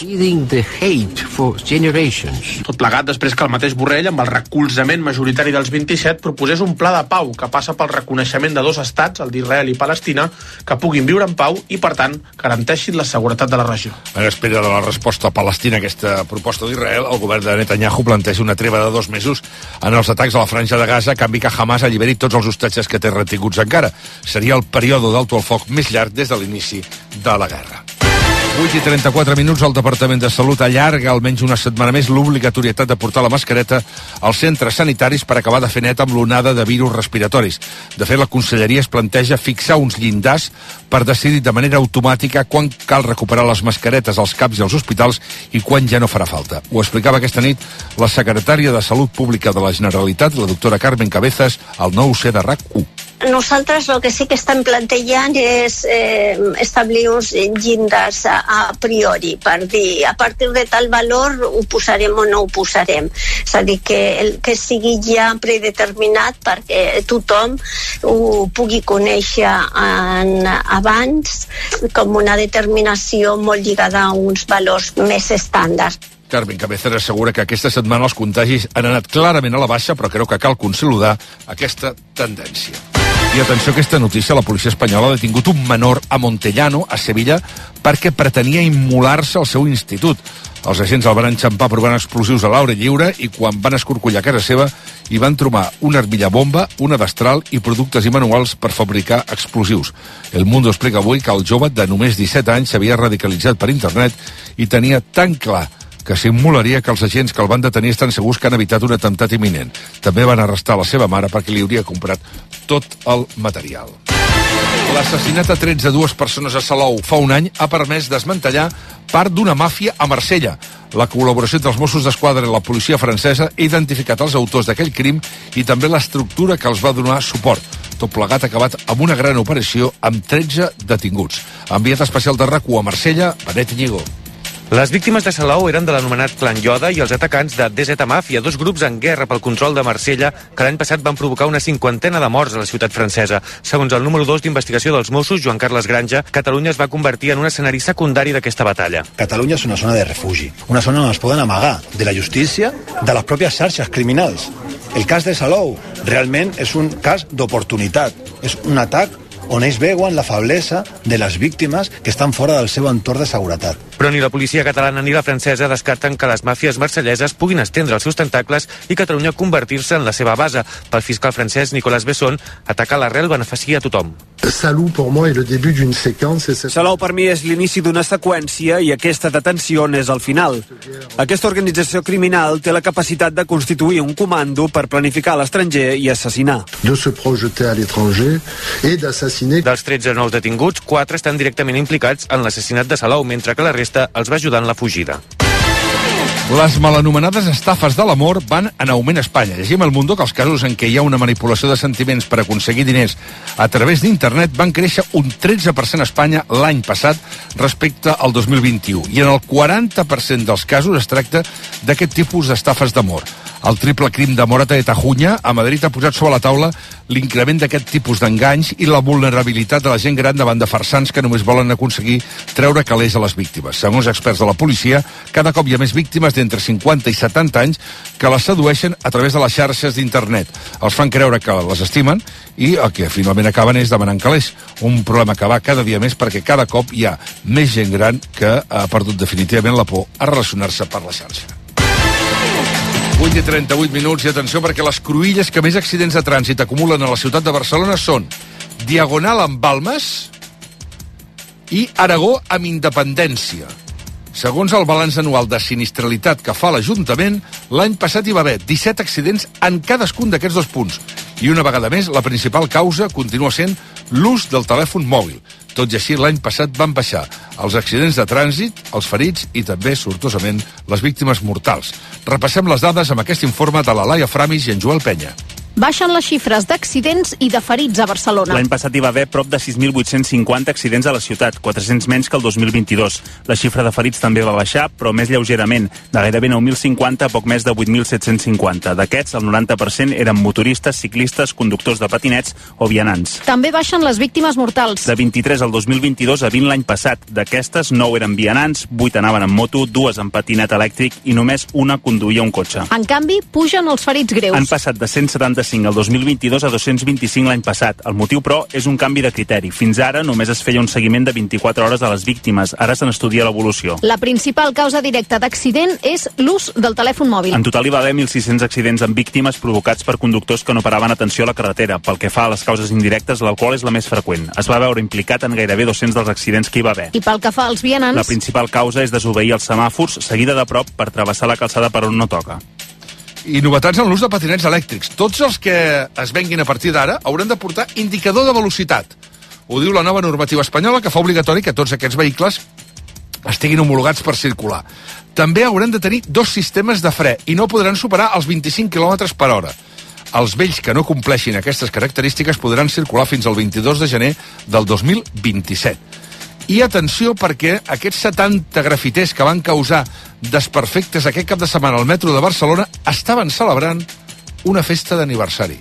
Tot plegat després que el mateix Borrell, amb el recolzament majoritari dels vint-i-set, proposés un pla de pau que passa pel reconeixement de dos estats, el d'Israel i Palestina, que puguin viure en pau i, per tant, garanteixin la seguretat de la regió. En espera de la resposta palestina a aquesta proposta d'Israel, el govern de Netanyahu planteja una treva de dos mesos en els atacs a la franja de Gaza, a canvi que Hamas alliberi tots els hostatges que té retinguts encara. Seria el període d'alto al foc més llarg des de l'inici de la guerra. vuit i trenta-quatre minuts, el Departament de Salut allarga almenys una setmana més l'obligatorietat de portar la mascareta als centres sanitaris per acabar de fer net amb l'onada de virus respiratoris. De fet, la Conselleria es planteja fixar uns llindars per decidir de manera automàtica quan cal recuperar les mascaretes als CAPs i als hospitals i quan ja no farà falta. Ho explicava aquesta nit la secretària de Salut Pública de la Generalitat, la doctora Carmen Cabezas, al nou C de RAC u. Nosaltres el que sí que estem plantejant és eh, establir uns llindars a, a priori, per dir, a partir de tal valor ho posarem o no ho posarem. És a dir, que, el, que sigui ja predeterminat perquè tothom ho pugui conèixer en, abans com una determinació molt lligada a uns valors més estàndards. Carmen Cabezas assegura que aquesta setmana els contagis han anat clarament a la baixa, però creu que cal consolidar aquesta tendència. I atenció a aquesta notícia, la policia espanyola ha detingut un menor a Montellano, a Sevilla, perquè pretenia immolar-se al seu institut. Els agents el van enxampar provant explosius a l'aire lliure i quan van escorcollar casa seva hi van trobar una armilla bomba, una destral i productes i manuals per fabricar explosius. El Mundo explica avui que el jove de només disset anys s'havia radicalitzat per internet i tenia tan clar que s'immolaria que els agents que el van detenir estan segurs que han evitat un atemptat imminent. També van arrestar la seva mare perquè li hauria comprat tot el material. L'assassinat a tretze dues persones a Salou fa un any ha permès desmantellar part d'una màfia a Marsella. La col·laboració entre els Mossos d'Esquadra i la policia francesa ha identificat els autors d'aquell crim i també l'estructura que els va donar suport. Tot plegat ha acabat amb una gran operació amb tretze detinguts. Enviat especial de RAC u a Marsella, Benet Íñigo. Les víctimes de Salou eren de l'anomenat Clan Yoda i els atacants de D Z Màfia, dos grups en guerra pel control de Marsella que l'any passat van provocar una cinquantena de morts a la ciutat francesa. Segons el número dos d'investigació dels Mossos, Joan Carles Granja, Catalunya es va convertir en un escenari secundari d'aquesta batalla. Catalunya és una zona de refugi, una zona on es poden amagar de la justícia, de les pròpies xarxes criminals. El cas de Salou realment és un cas d'oportunitat, és un atac on ells veuen la feblesa de les víctimes que estan fora del seu entorn de seguretat. Però ni la policia catalana ni la francesa descarten que les màfies marselleses puguin estendre els seus tentacles i Catalunya convertir-se en la seva base. Pel fiscal francès Nicolas Besson, atacar l'arrel beneficia a tothom. Salou per mi és l'inici d'una seqüència i aquesta detenció és el final. Aquesta organització criminal té la capacitat de constituir un comando per planificar a l'estranger i assassinar. De se projeter a l'étranger et d'assassiner. Dels tretze nous detinguts, quatre estan directament implicats en l'assassinat de Salou, mentre que la resta els va ajudar en la fugida. Les malanomenades estafes de l'amor van en augment a Espanya. Llegim al Mundo que els casos en què hi ha una manipulació de sentiments per aconseguir diners a través d'internet van créixer un tretze per cent a Espanya l'any passat respecte al dos mil vint-i-u. I en el quaranta per cent dels casos es tracta d'aquest tipus d'estafes d'amor. El triple crim de Morata de Tajuña a Madrid ha posat sobre la taula l'increment d'aquest tipus d'enganys i la vulnerabilitat de la gent gran davant de farsants que només volen aconseguir treure calés a les víctimes. Segons experts de la policia, cada cop hi ha més víctimes d'entre cinquanta i setanta anys que les sedueixen a través de les xarxes d'internet. Els fan creure que les estimen i el que finalment acaben és demanant calés. Un problema que va cada dia més perquè cada cop hi ha més gent gran que ha perdut definitivament la por a relacionar-se per la xarxa. vuit i trenta-vuit minuts i atenció perquè les cruïlles que més accidents de trànsit acumulen a la ciutat de Barcelona són Diagonal amb Balmes i Aragó amb Independència. Segons el balanç anual de sinistralitat que fa l'Ajuntament, l'any passat hi va haver disset accidents en cadascun d'aquests dos punts. I una vegada més, la principal causa continua sent l'ús del telèfon mòbil. Tot i així, l'any passat van baixar els accidents de trànsit, els ferits i també, sortosament, les víctimes mortals. Repassem les dades amb aquest informe de la Laia Framis i en Joel Penya. Baixen les xifres d'accidents i de ferits a Barcelona. L'any passat hi va haver prop de sis mil vuit-cents cinquanta accidents a la ciutat, quatre-cents menys que el dos mil vint-i-dos. La xifra de ferits també va baixar, però més lleugerament, de gairebé nou mil cinquanta a poc més de vuit mil set-cents cinquanta. D'aquests, el noranta per cent eren motoristes, ciclistes, conductors de patinets o vianants. També baixen les víctimes mortals. De vint-i-tres al dos mil vint-i-dos a vint l'any passat. D'aquestes, nou eren vianants, vuit anaven en moto, dues en patinet elèctric i només una conduïa un cotxe. En canvi, pugen els ferits greus. Han passat de cent setanta-cinc el dos mil vint-i-dos a dos-cents vint-i-cinc l'any passat. El motiu, però, és un canvi de criteri. Fins ara només es feia un seguiment de vint-i-quatre hores a les víctimes. Ara se n'estudia l'evolució. La principal causa directa d'accident és l'ús del telèfon mòbil. En total hi va haver mil sis-cents accidents amb víctimes provocats per conductors que no paraven atenció a la carretera. Pel que fa a les causes indirectes, l'alcohol és la més freqüent. Es va veure implicat en gairebé dos-cents dels accidents que hi va haver. I pel que fa als vianants... La principal causa és desobeir els semàfors, seguida de prop per travessar la calçada per on no toca. I novetats en l'ús de patinets elèctrics. Tots els que es venguin a partir d'ara hauran de portar indicador de velocitat. Ho diu la nova normativa espanyola, que fa obligatori que tots aquests vehicles estiguin homologats per circular. També hauran de tenir dos sistemes de fre i no podran superar els vint-i-cinc quilòmetres per hora. Els vells que no compleixin aquestes característiques podran circular fins al vint-i-dos de gener del dos mil vint-i-set. I atenció, perquè aquests setanta grafiters que van causar desperfectes aquest cap de setmana al metro de Barcelona estaven celebrant una festa d'aniversari.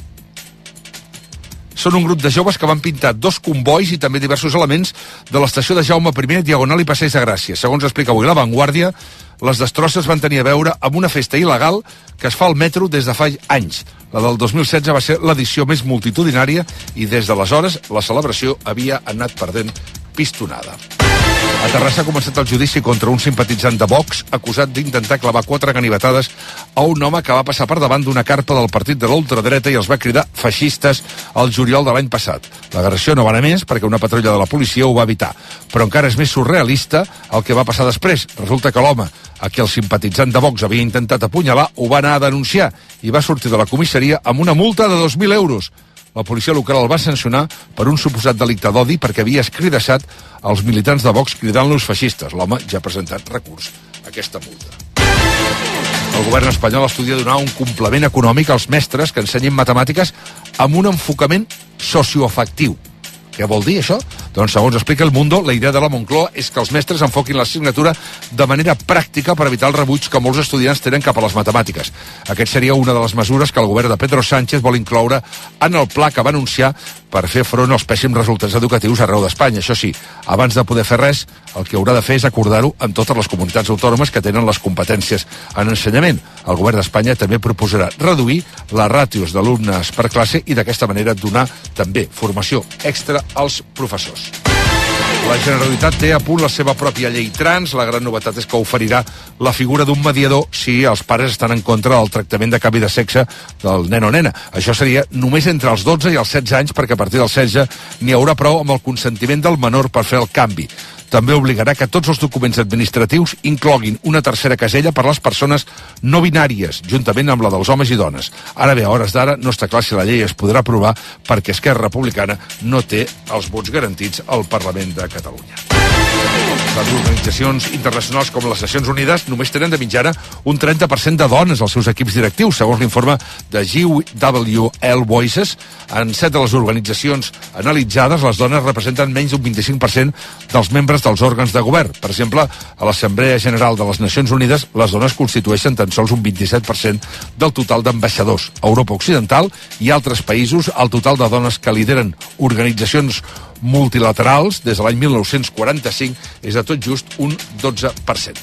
Són un grup de joves que van pintar dos combois i també diversos elements de l'estació de Jaume primer, Diagonal i Passeig de Gràcia. Segons explica avui La Vanguardia, les destrosses van tenir a veure amb una festa il·legal que es fa al metro des de fa anys. La del dos mil setze va ser l'edició més multitudinària i des d'aleshores la celebració havia anat perdent pistonada. A Terrassa ha començat el judici contra un simpatitzant de Vox acusat d'intentar clavar quatre ganivetades a un home que va passar per davant d'una carpa del partit de l'ultradreta i els va cridar feixistes al juliol de l'any passat. L'agressió no va anar més perquè una patrulla de la policia ho va evitar. Però encara és més surrealista el que va passar després. Resulta que l'home a qui el simpatitzant de Vox havia intentat apunyalar ho va anar a denunciar i va sortir de la comissaria amb una multa de dos mil euros. La policia local el va sancionar per un suposat delicte d'odi perquè havia escridassat els militants de Vox cridant-los feixistes. L'home ja ha presentat recurs a aquesta multa. El govern espanyol estudia donar un complement econòmic als mestres que ensenyin matemàtiques amb un enfocament socioafectiu. Què vol dir això? Doncs, segons explica El Mundo, la idea de la Moncloa és que els mestres enfoquin l'assignatura de manera pràctica per evitar el rebuig que molts estudiants tenen cap a les matemàtiques. Aquest seria una de les mesures que el govern de Pedro Sánchez vol incloure en el pla que va anunciar per fer front als pèssims resultats educatius arreu d'Espanya. Això sí, abans de poder fer res, el que haurà de fer és acordar-ho amb totes les comunitats autònomes que tenen les competències en ensenyament. El govern d'Espanya també proposarà reduir les ràtios d'alumnes per classe i d'aquesta manera donar també formació extra als professors. La Generalitat té a punt la seva pròpia llei trans. La gran novetat és que oferirà la figura d'un mediador si els pares estan en contra del tractament de canvi de sexe del nen o nena. Això seria només entre els dotze i els setze anys, perquè a partir dels setze n'hi haurà prou amb el consentiment del menor per fer el canvi. També obligarà que tots els documents administratius incloguin una tercera casella per les persones no binàries, juntament amb la dels homes i dones. Ara bé, a hores d'ara no està clar si la llei es podrà aprovar perquè Esquerra Republicana no té els vots garantits al Parlament de Catalunya. Les organitzacions internacionals com les Nacions Unides només tenen de mitjana un trenta per cent de dones als seus equips directius, segons l'informe de G W L Voices. En set de les organitzacions analitzades, les dones representen menys d'un vint-i-cinc per cent dels membres dels òrgans de govern. Per exemple, a l'Assemblea General de les Nacions Unides, les dones constitueixen tan sols un vint-i-set per cent del total d'ambaixadors. A Europa Occidental i altres països, el total de dones que lideren organitzacions multilaterals des de l'any mil nou-cents quaranta-cinc és de tot just un dotze per cent.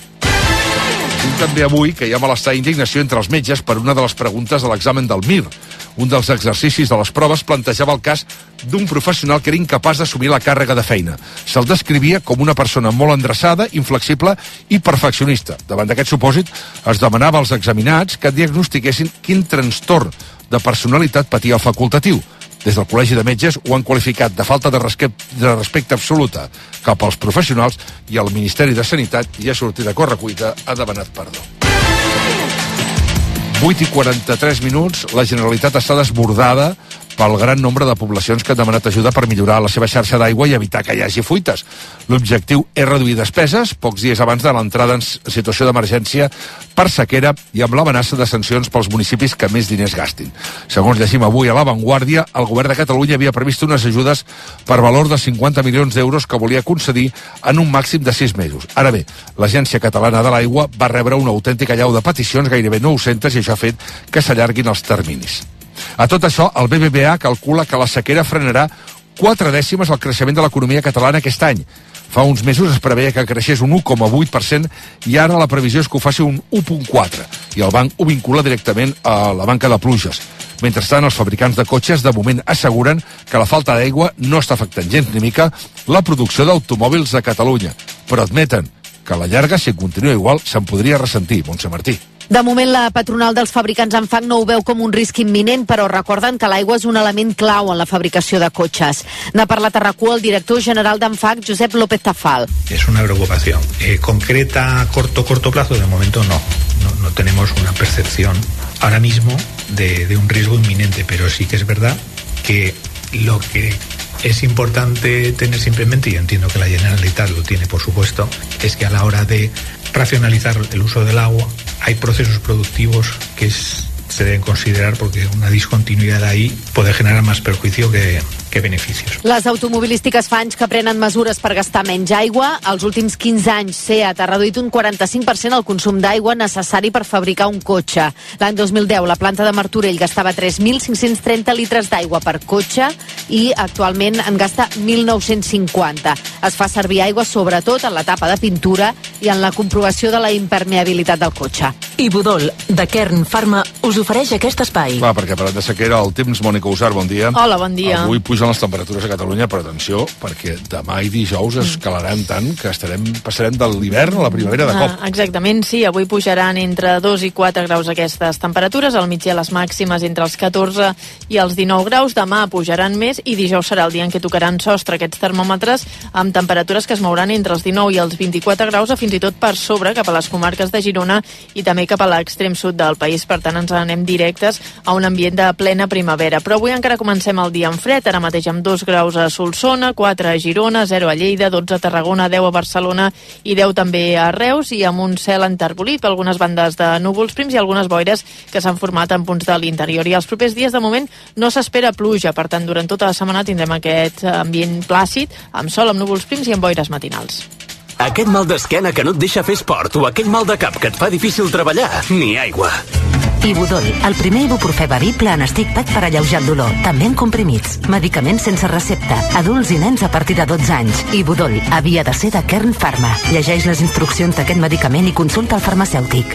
Diu també avui que hi ha malestar i indignació entre els metges per una de les preguntes de l'examen del M I R. Un dels exercicis de les proves plantejava el cas d'un professional que era incapaç d'assumir la càrrega de feina. Se'l descrivia com una persona molt endreçada, inflexible i perfeccionista. Davant d'aquest supòsit, es demanava als examinats que diagnostiquessin quin trastorn de personalitat patia el facultatiu. Des del Col·legi de Metges ho han qualificat de falta de respecte, de respecte absoluta cap als professionals, i el Ministeri de Sanitat ja ha sortit a correcuita, ha demanat perdó. vuit i quaranta-tres minuts, la Generalitat està desbordada pel gran nombre de poblacions que han demanat ajuda per millorar la seva xarxa d'aigua i evitar que hi hagi fuites. L'objectiu és reduir despeses pocs dies abans de l'entrada en situació d'emergència per sequera i amb l'amenaça de sancions pels municipis que més diners gastin. Segons llegim avui a La Vanguardia, el govern de Catalunya havia previst unes ajudes per valor de cinquanta milions d'euros que volia concedir en un màxim de sis mesos. Ara bé, l'Agència Catalana de l'Aigua va rebre una autèntica allau de peticions, gairebé nou-centes, i això ha fet que s'allarguin els terminis. A tot això, el B B V A calcula que la sequera frenarà quatre dècimes el creixement de l'economia catalana aquest any. Fa uns mesos es preveia que creixés un u coma vuit per cent i ara la previsió és que ho faci un u coma quatre, i el banc ho vincula directament a la banca de pluges. Mentrestant, els fabricants de cotxes de moment asseguren que la falta d'aigua no està afectant gens ni mica la producció d'automòbils de Catalunya, però admeten que a la llarga, si continua igual, se'n podria ressentir. Montse Martí. De moment, la patronal dels fabricants en F A C no ho veu com un risc imminent, però recorden que l'aigua és un element clau en la fabricació de cotxes. N'ha parlat a RAC u el director general d'En F A C, Josep López Tafal. Es una preocupación. Eh, concreta a corto, corto plazo, de momento no. No, no tenemos una percepción ahora mismo de, de un riesgo inminente, pero sí que es verdad que lo que es importante tener simplemente, y entiendo que la Generalitat lo tiene por supuesto, es que a la hora de racionalizar el uso del agua hay procesos productivos que es, se deben considerar, porque una discontinuidad ahí puede generar más perjuicio que, que beneficios. Les automobilístiques fa anys que prenen mesures per gastar menys aigua. Els últims quinze anys, SEAT ha reduït un quaranta-cinc per cent el consum d'aigua necessari per fabricar un cotxe. L'any dos mil deu, la planta de Martorell gastava tres mil cinc-cents trenta litres d'aigua per cotxe i actualment en gasta mil nou-cents cinquanta. Es fa servir aigua sobretot en l'etapa de pintura i en la comprovació de la impermeabilitat del cotxe. I Budol, de Kern Pharma, us ofereix aquest espai. Va, perquè parlant de sequera, el temps, Mònica Usar, bon dia. Hola, bon dia. Avui pugen les temperatures a Catalunya, però atenció, perquè demà i dijous es calaran tant que estarem, passarem de l'hivern a la primavera de cop. Ah, exactament, sí. Avui pujaran entre dos i quatre graus aquestes temperatures, al migdia les màximes entre els catorze i els dinou graus. Demà pujaran més i dijous serà el dia en què tocaran sostre aquests termòmetres amb temperatures que es mouran entre els dinou i els vint-i-quatre graus, o fins i tot per sobre cap a les comarques de Girona i també cap a l'extrem sud del país. Per tant, ens anem directes a un ambient de plena primavera. Però avui encara comencem el dia en fred, ara mateix amb dos graus a Solsona, quatre a Girona, zero a Lleida, dotze a Tarragona, deu a Barcelona i deu també a Reus, i amb un cel enterbolit per algunes bandes de núvols prims i algunes boires que s'han format en punts de l'interior. I els propers dies, de moment, no s'espera pluja, per tant, durant tota la setmana tindrem aquest ambient plàcid, amb sol, amb núvols prims i amb boires matinals. Aquest mal d'esquena que no et deixa fer esport o aquell mal de cap que et fa difícil treballar, ni aigua. Ibudol, el primer ibuprofè bevible en stick pack per alleujar el dolor, també en comprimits. Medicaments sense recepta, adults i nens a partir de dotze anys. Ibudol havia de ser de Kern Pharma. Llegeix les instruccions d'aquest medicament i consulta el farmacèutic.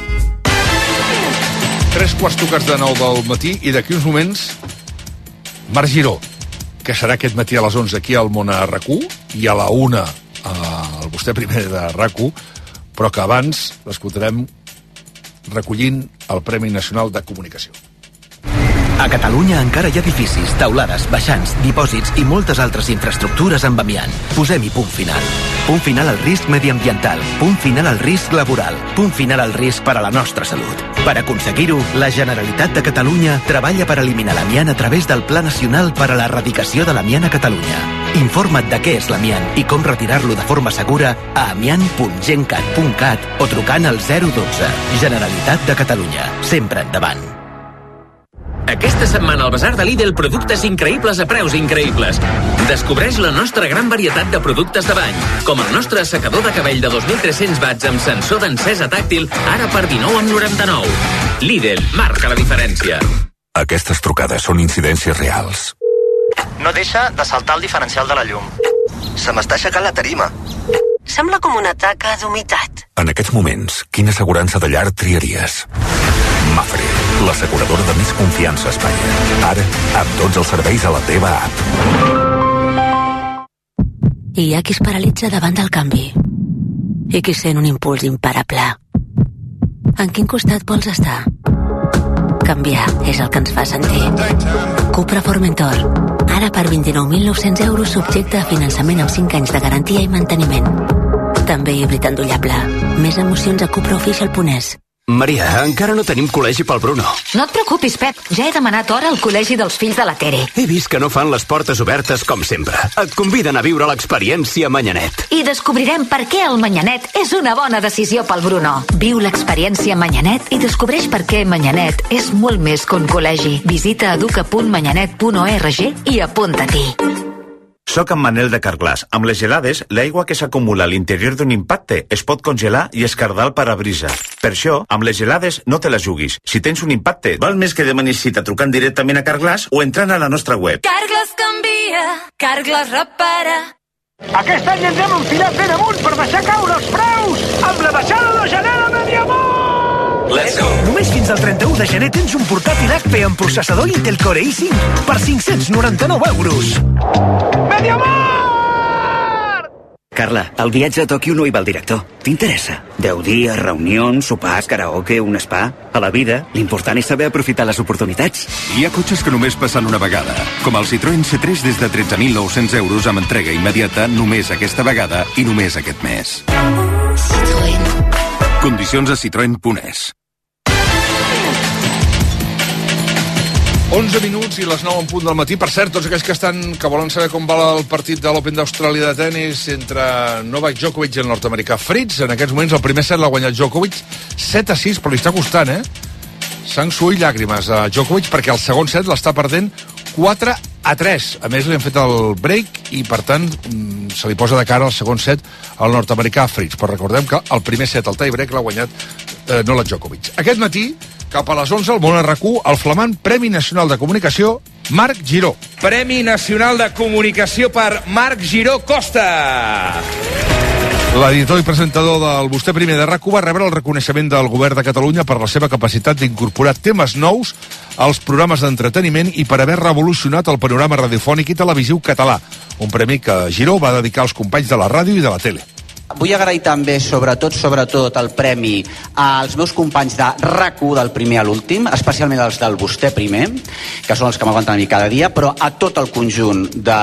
Tres quarts tocats de nou del matí i d'aquí uns moments Marc Giró, que serà aquest matí a les onze aquí al Món a RAC u i a la una al Vostè Primer de RAC u, però que abans l'escoltarem recollint el Premi Nacional de Comunicació. A Catalunya encara hi ha edificis, taulades, baixants, dipòsits i moltes altres infraestructures amb amiant. Posem-hi punt final. Punt final al risc mediambiental. Punt final al risc laboral. Punt final al risc per a la nostra salut. Per aconseguir-ho, la Generalitat de Catalunya treballa per eliminar l'amiant a través del Pla Nacional per a l'Erradicació de l'Amiant a Catalunya. Informa't de què és l'amiant i com retirar-lo de forma segura a amiant punt gencat punt cat o trucant al zero dotze. Generalitat de Catalunya. Sempre endavant. Aquesta setmana al Basar de Lidl, productes increïbles a preus increïbles. Descobreix la nostra gran varietat de productes de bany, com el nostre assecador de cabell de dos mil tres-cents watts amb sensor d'encesa tàctil, ara per dinou coma noranta-nou. Lidl, marca la diferència. Aquestes trucades són incidències reals. No deixa de saltar el diferencial de la llum. Se m'està aixecant la tarima. Sembla com una taca d'humitat. En aquests moments, quina assegurança de llar triaries? Mafre, l'asseguradora de més confiança a Espanya. Ara, amb tots els serveis a la teva app. Hi ha qui es paralitza davant del canvi i qui sent un impuls imparable. En quin costat vols estar? Canviar és el que ens fa sentir. Cupra Formentor. Ara per vint-i-nou mil nou-cents euros subjecte a finançament amb cinc anys de garantia i manteniment. També híbrid endollable. Més emocions a cupra official punt es. Maria, encara no tenim col·legi pel Bruno. No et preocupis, Pep. Ja he demanat hora al col·legi dels fills de la Tere. He vist que no fan les portes obertes com sempre. Et conviden a viure l'experiència Manyanet. I descobrirem per què el Manyanet és una bona decisió pel Bruno. Viu l'experiència Manyanet i descobreix per què Manyanet és molt més que un col·legi. Visita educa punt manyanet punt org i apunta-t'hi. Soc en Manel de Carglass. Amb les gelades, l'aigua que s'acumula a l'interior d'un impacte es pot congelar i escardar el parabrisa. Per això, amb les gelades no te la juguis. Si tens un impacte, val més que demanis cita trucant directament a Carglass o entrant a la nostra web. Carglass canvia, Carglass repara. Aquest any ens hem enfilat ben amunt per deixar caure els preus amb la baixada de gener de Mediamar! Let's go! Només fins al trenta-u de gener tens un portàtil H P amb processador Intel Core i cinc per cinc-cents noranta-nou euros. Mediamar! Carla, el viatge a Tòquio no hi va el director. T'interessa? Deu dies, reunions, sopars, karaoke, un spa... A la vida, l'important és saber aprofitar les oportunitats. Hi ha cotxes que només passen una vegada, com el Citroën C tres des de tretze mil nou-cents euros amb entrega immediata només aquesta vegada i només aquest mes. Citroën. Condicions a citroen punt es. onze minuts i les nou en punt del matí. Per cert, tots aquells que estan que volen saber com va el partit de l'Open d'Austràlia de tenis entre Novak Djokovic i el nord-americà Fritz, en aquests moments el primer set l'ha guanyat Djokovic set a sis, però li està costant, eh? Sang, suor i llàgrimes a Djokovic perquè el segon set l'està perdent quatre a tres. A més, li han fet el break i, per tant, se li posa de cara al segon set al nord-americà Fritz. Però recordem que el primer set, el tie-break, l'ha guanyat eh, Novak Djokovic. Aquest matí, cap a les onze, al món R Q, el flamant Premi Nacional de Comunicació, Marc Giró. Premi Nacional de Comunicació per Marc Giró Costa. L'editor i presentador del Vostè Primer de R Q va rebre el reconeixement del govern de Catalunya per la seva capacitat d'incorporar temes nous als programes d'entreteniment i per haver revolucionat el panorama radiofònic i televisiu català. Un premi que Giró va dedicar als companys de la ràdio i de la tele. Vull agrair també, sobretot, sobretot, el premi als meus companys de R A Q del primer a l'últim, especialment els del Vostè Primer, que són els que m'aguanten a mi cada dia, però a tot el conjunt de,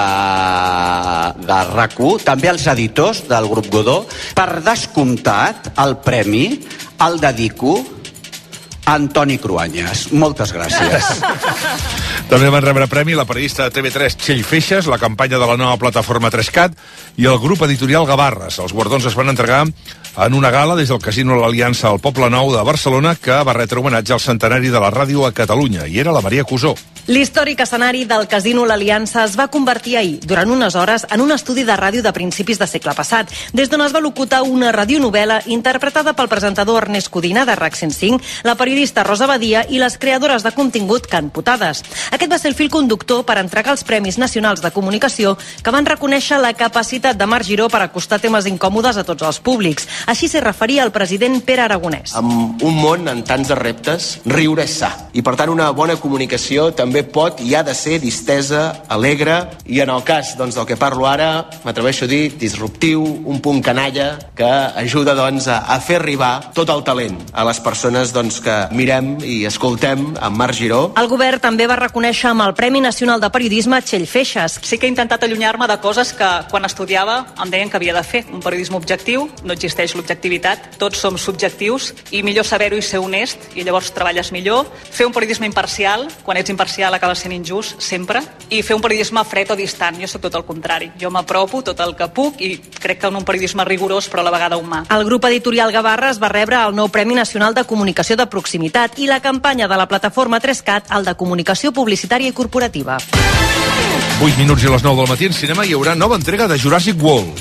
de R A Q, també als editors del grup Godó. Per descomptat, el premi el dedico a Antoni Cruanyes. Moltes gràcies. També van rebre premi la periodista de T V tres Txell Feixes, la campanya de la nova plataforma tres cat i el grup editorial Gavarres. Els guardons es van entregar en una gala des del Casino L'Aliança al Poble Nou de Barcelona que va retre homenatge al centenari de la ràdio a Catalunya, i era la Maria Cusó. L'històric escenari del Casino L'Aliança es va convertir ahir, durant unes hores, en un estudi de ràdio de principis de segle passat, des d'on es va locutar una radionovel·la interpretada pel presentador Ernest Codina de RAC cent cinc, la periodista Rosa Badia i les creadores de contingut Can Putades. Aquest va ser el fil conductor per entregar els Premis Nacionals de Comunicació que van reconèixer la capacitat de Marc Giró per acostar temes incòmodes a tots els públics. Així s'hi referia el president Pere Aragonès. Amb un món en tants de reptes, riure és sa. I per tant una bona comunicació també pot i ha de ser distesa, alegre i en el cas doncs, del que parlo ara, m'atreveixo a dir disruptiu, un punt canalla que ajuda doncs, a, a fer arribar tot el talent a les persones doncs, que mirem i escoltem amb Marc Giró. El govern també va reconèixer amb el Premi Nacional de Periodisme Txell Feixes. Sí que he intentat allunyar-me de coses que quan estudiava em deien que havia de fer. Un periodisme objectiu, no existeix l'objectivitat, tots som subjectius i millor saber-ho i ser honest i llavors treballes millor. Fer un periodisme imparcial, quan ets imparcial acaba sent injust, sempre, i fer un periodisme fred o distant. Jo sóc tot el contrari. Jo m'apropo tot el que puc i crec que en un periodisme rigorós però a la vegada humà. El grup editorial Gavarres va rebre el nou Premi Nacional de Comunicació de Proximitat i la campanya de la plataforma tres cat, el de Comunicació Publicitària i Corporativa. vuit minuts i a les nou del matí en cinema hi haurà nova entrega de Jurassic World.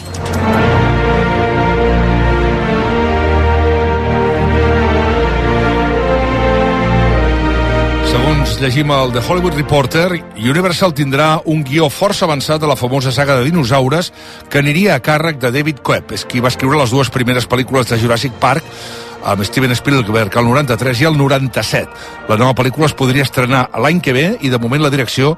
Segons llegim el The Hollywood Reporter, Universal tindrà un guió força avançat de la famosa saga de dinosaures que aniria a càrrec de David Koepp, és qui va escriure les dues primeres pel·lícules de Jurassic Park amb Steven Spielberg el noranta-tres i el noranta-set. La nova pel·lícula es podria estrenar l'any que ve i de moment la direcció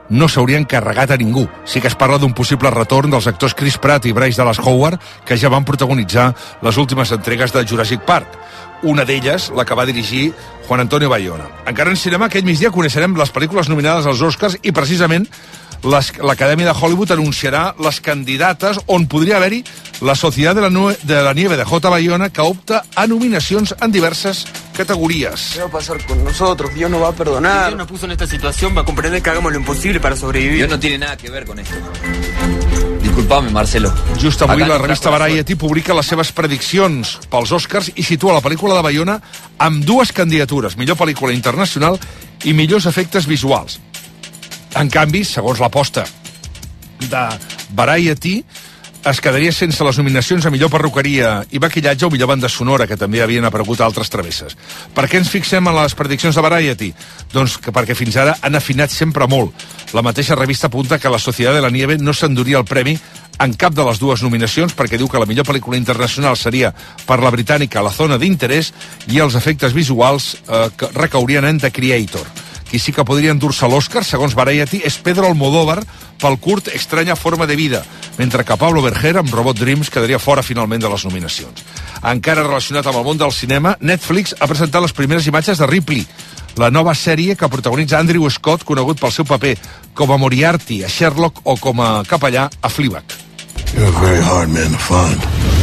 no s'hauria encarregat a ningú. Sí que es parla d'un possible retorn dels actors Chris Pratt i Bryce Dallas Howard, que ja van protagonitzar les últimes entregues de Jurassic Park. Una d'elles, la que va dirigir Juan Antonio Bayona. Encara en cinema, aquest migdia coneixerem les pel·lícules nominades als Oscars i, precisament, l'Acadèmia de Hollywood anunciarà les candidates on podria haver-hi la Sociedad de la, Nue de la Nieve de J. Bayona, que opta a nominacions en diverses categorías. ¿Qué va a pasar con nosotros? Dios nos va a perdonar. Dios nos puso en esta situación, va a comprender que hagamos lo imposible para sobrevivir. Dios no tiene nada que ver con esto. Disculpame, Marcelo. Just avui la revista Variety publica les seves prediccions pels Oscars i situa la pel·lícula de Bayona amb dues candidatures, millor pel·lícula internacional i millors efectes visuals. En canvi, segons l'aposta de Variety, es quedaria sense les nominacions a millor perruqueria i maquillatge o millor banda sonora, que també havien aparegut altres travesses. Per què ens fixem en les prediccions de Variety? Doncs que perquè fins ara han afinat sempre molt. La mateixa revista apunta que la Sociedad de la Nieve no s'enduria el premi en cap de les dues nominacions, perquè diu que la millor pel·lícula internacional seria per la britànica La Zona d'Interès i els efectes visuals eh, que recaurien en The Creator. Qui sí que podria endur-se l'Oscar, segons Variety, és Pedro Almodóvar pel curt Extraña forma de vida, mentre que Pablo Berger, amb Robot Dreams, quedaria fora finalment de les nominacions. Encara relacionat amb el món del cinema, Netflix ha presentat les primeres imatges de Ripley, la nova sèrie que protagonitza Andrew Scott, conegut pel seu paper com a Moriarty a Sherlock o com a capellà a Fleabag. You're a very hard man to find.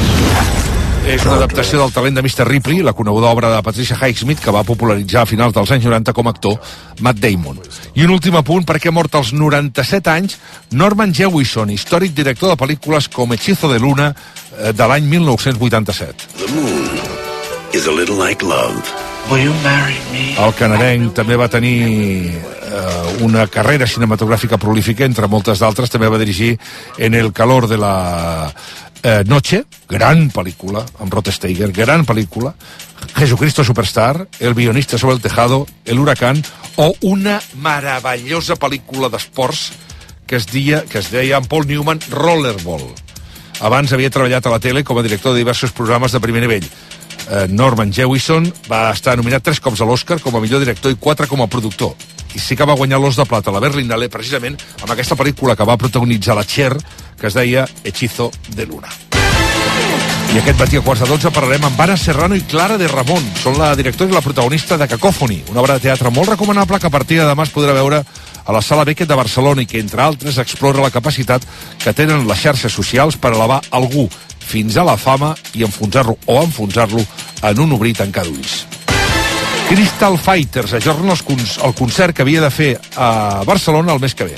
És una adaptació del talent de mister Ripley, la coneguda obra de Patricia Highsmith, que va popularitzar a finals dels anys noranta com a actor Matt Damon. I un últim apunt, perquè ha mort als noranta-set anys Norman Jewison, històric director de pel·lícules com Hechizo de Luna, de l'any mil nou-cents vuitanta-set. The moon is a little like love. Will you marry me? El canadenc també va tenir eh, una carrera cinematogràfica prolífica, entre moltes d'altres. També va dirigir En el calor de la eh, noche, gran pel·lícula, amb Rod Steiger, gran pel·lícula, Jesucristo Superstar, El guionista sobre el tejado, El huracán, o una meravellosa pel·lícula d'esports que es deia, que es deia amb Paul Newman, Rollerball. Abans havia treballat a la tele com a director de diversos programes de primer nivell. Norman Jewison va estar nominat tres cops a l'Oscar com a millor director i quatre com a productor. I sí que va guanyar l'Os de Plata a la Berlinale precisament amb aquesta pel·lícula que va protagonitzar la Cher, que es deia Hechizo de Luna. I aquest matí a quarts de dotze parlarem amb Ana Serrano i Clara de Ramon. Són la directora i la protagonista de Cacophony, una obra de teatre molt recomanable que a partir de demà es podrà veure a la Sala Beckett de Barcelona i que, entre altres, explora la capacitat que tenen les xarxes socials per elevar algú fins a la fama i enfonsar-lo o enfonsar-lo en un obrir tancar d'ulls. Crystal Fighters ajorna el concert que havia de fer a Barcelona el mes que ve.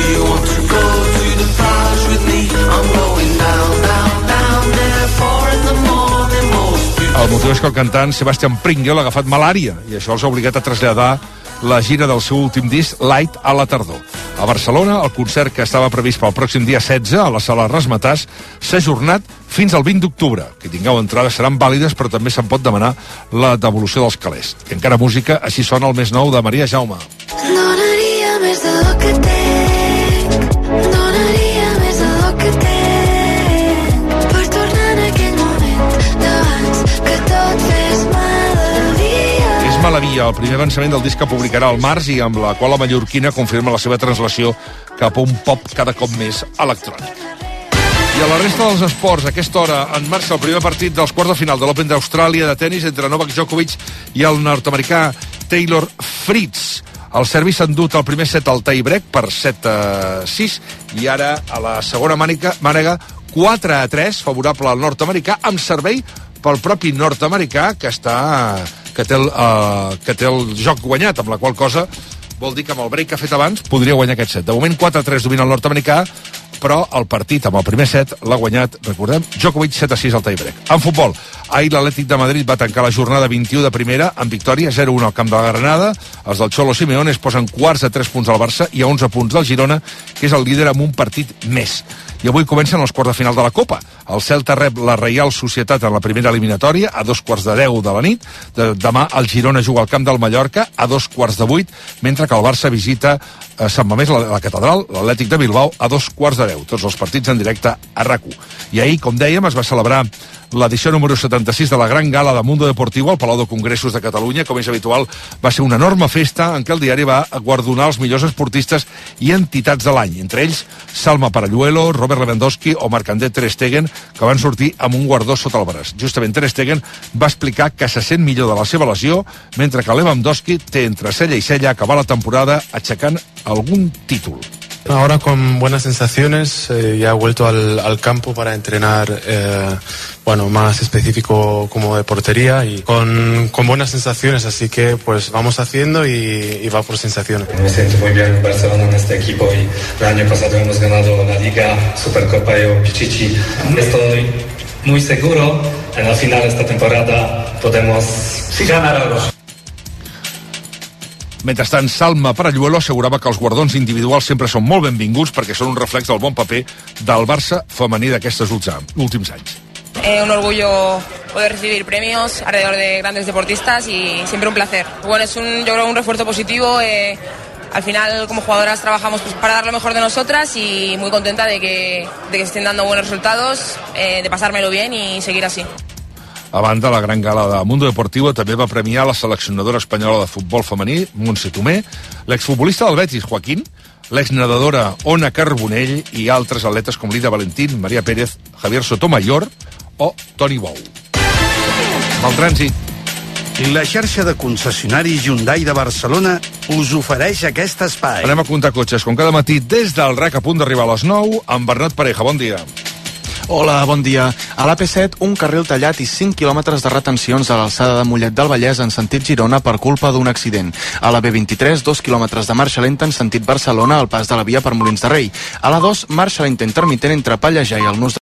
El motiu és que el cantant Sebastian Pringle ha agafat malària i això els ha obligat a traslladar la gira del seu últim disc, Light, a la tardor. A Barcelona, el concert que estava previst pel pròxim dia setze a la sala Rasmatàs s'ha ajornat fins al vint d'octubre. Que tingueu entrades seran vàlides, però també se'n pot demanar la devolució dels calés. I encara música, així sona el més nou de Maria Jaume. Donaria més de lo que tenc, donaria més de lo que tenc, per tornar en aquell moment d'abans que tot fes meravia. És Malavia, el primer avançament del disc que publicarà al març i amb la qual la mallorquina confirma la seva translació cap a un pop cada cop més electrònic. I a la resta dels esports, a aquesta hora, en marxa el primer partit dels quarts de final de l'Open d'Austràlia de tennis entre Novak Djokovic i el nord-americà Taylor Fritz. El serbi s'ha endut el primer set al tie-break per set a sis i ara a la segona mànega, mànega quatre a tres, favorable al nord-americà, amb servei pel propi nord-americà que està que té, el, uh, que té el joc guanyat, amb la qual cosa vol dir que amb el break que ha fet abans podria guanyar aquest set. De moment quatre a tres domina el nord-americà, però el partit amb el primer set l'ha guanyat, recordem, Djokovic set a sis al tie-break. En futbol, ahir l'Atlètic de Madrid va tancar la jornada vint-i-u de primera amb victòria zero a un al camp de la Granada. Els del Cholo Simeone es posen quarts a tres punts al Barça i a onze punts del Girona, que és el líder amb un partit més. I avui comencen els quarts de final de la Copa. El Celta rep la Reial Societat en la primera eliminatòria a dos quarts de deu de la nit. De, demà el Girona juga al camp del Mallorca a dos quarts de vuit, mentre que el Barça visita a Sant Mamés, la, la Catedral, l'Atlètic de Bilbao, a dos quarts de deu. Tots els partits en directe a RAC u. I ahir, com dèiem, es va celebrar l'edició número setanta-sis de la Gran Gala de Mundo Deportivo al Palau de Congressos de Catalunya. Com és habitual, va ser una enorme festa en què el diari va guardonar els millors esportistes i entitats de l'any. Entre ells, Salma Paralluelo, Robert Lewandowski o Marc-André Ter Stegen, que van sortir amb un guardó sota el braç. Justament Ter Stegen va explicar que se sent millor de la seva lesió, mentre que Lewandowski té entre cella i cella acabar la temporada aixecant algun títol. Ahora con buenas sensaciones, eh, ya he vuelto al, al campo para entrenar, eh, bueno, más específico como de portería y con, con buenas sensaciones, así que pues vamos haciendo y, y va por sensaciones. Me siento muy bien en Barcelona en este equipo y el año pasado hemos ganado la Liga, Supercopa y Pichichi. Estoy muy seguro en el final de esta temporada podemos ganar algo. Mentrestant, Salma Paralluelo assegurava que els guardons individuals sempre són molt benvinguts perquè són un reflex del bon paper del Barça femení d'aquestos últims anys. Eh, un orgullo poder recibir premios alrededor de grandes deportistas y siempre un placer. Bueno, es un, yo creo un refuerzo positivo. Eh, al final, como jugadoras, trabajamos pues, para dar lo mejor de nosotras y muy contenta de que, de que estén dando buenos resultados, eh, de pasármelo bien y seguir así. A banda, la Gran Gala de Mundo Deportivo també va premiar la seleccionadora espanyola de futbol femení, Montse Tomé, l'exfutbolista del Betis, Joaquín, l'exnedadora Ona Carbonell i altres atletes com Lida Valentín, Maria Pérez, Javier Sotomayor o Toni Bou. El trànsit. La xarxa de concessionaris Hyundai de Barcelona us ofereix aquest espai. Anem a comptar cotxes, com cada matí, des del R A C a punt d'arribar a les nou, amb Bernat Pareja. Bon dia. Hola, bon dia. A l'A P set, un carril tallat i cinc quilòmetres de retencions a l'alçada de Mollet del Vallès en sentit Girona per culpa d'un accident. A la B vint-i-tres, dos quilòmetres de marxa lenta en sentit Barcelona al pas de la via per Molins de Rei. A la dos, marxa lenta intermitent entre Pallejà i el Nus de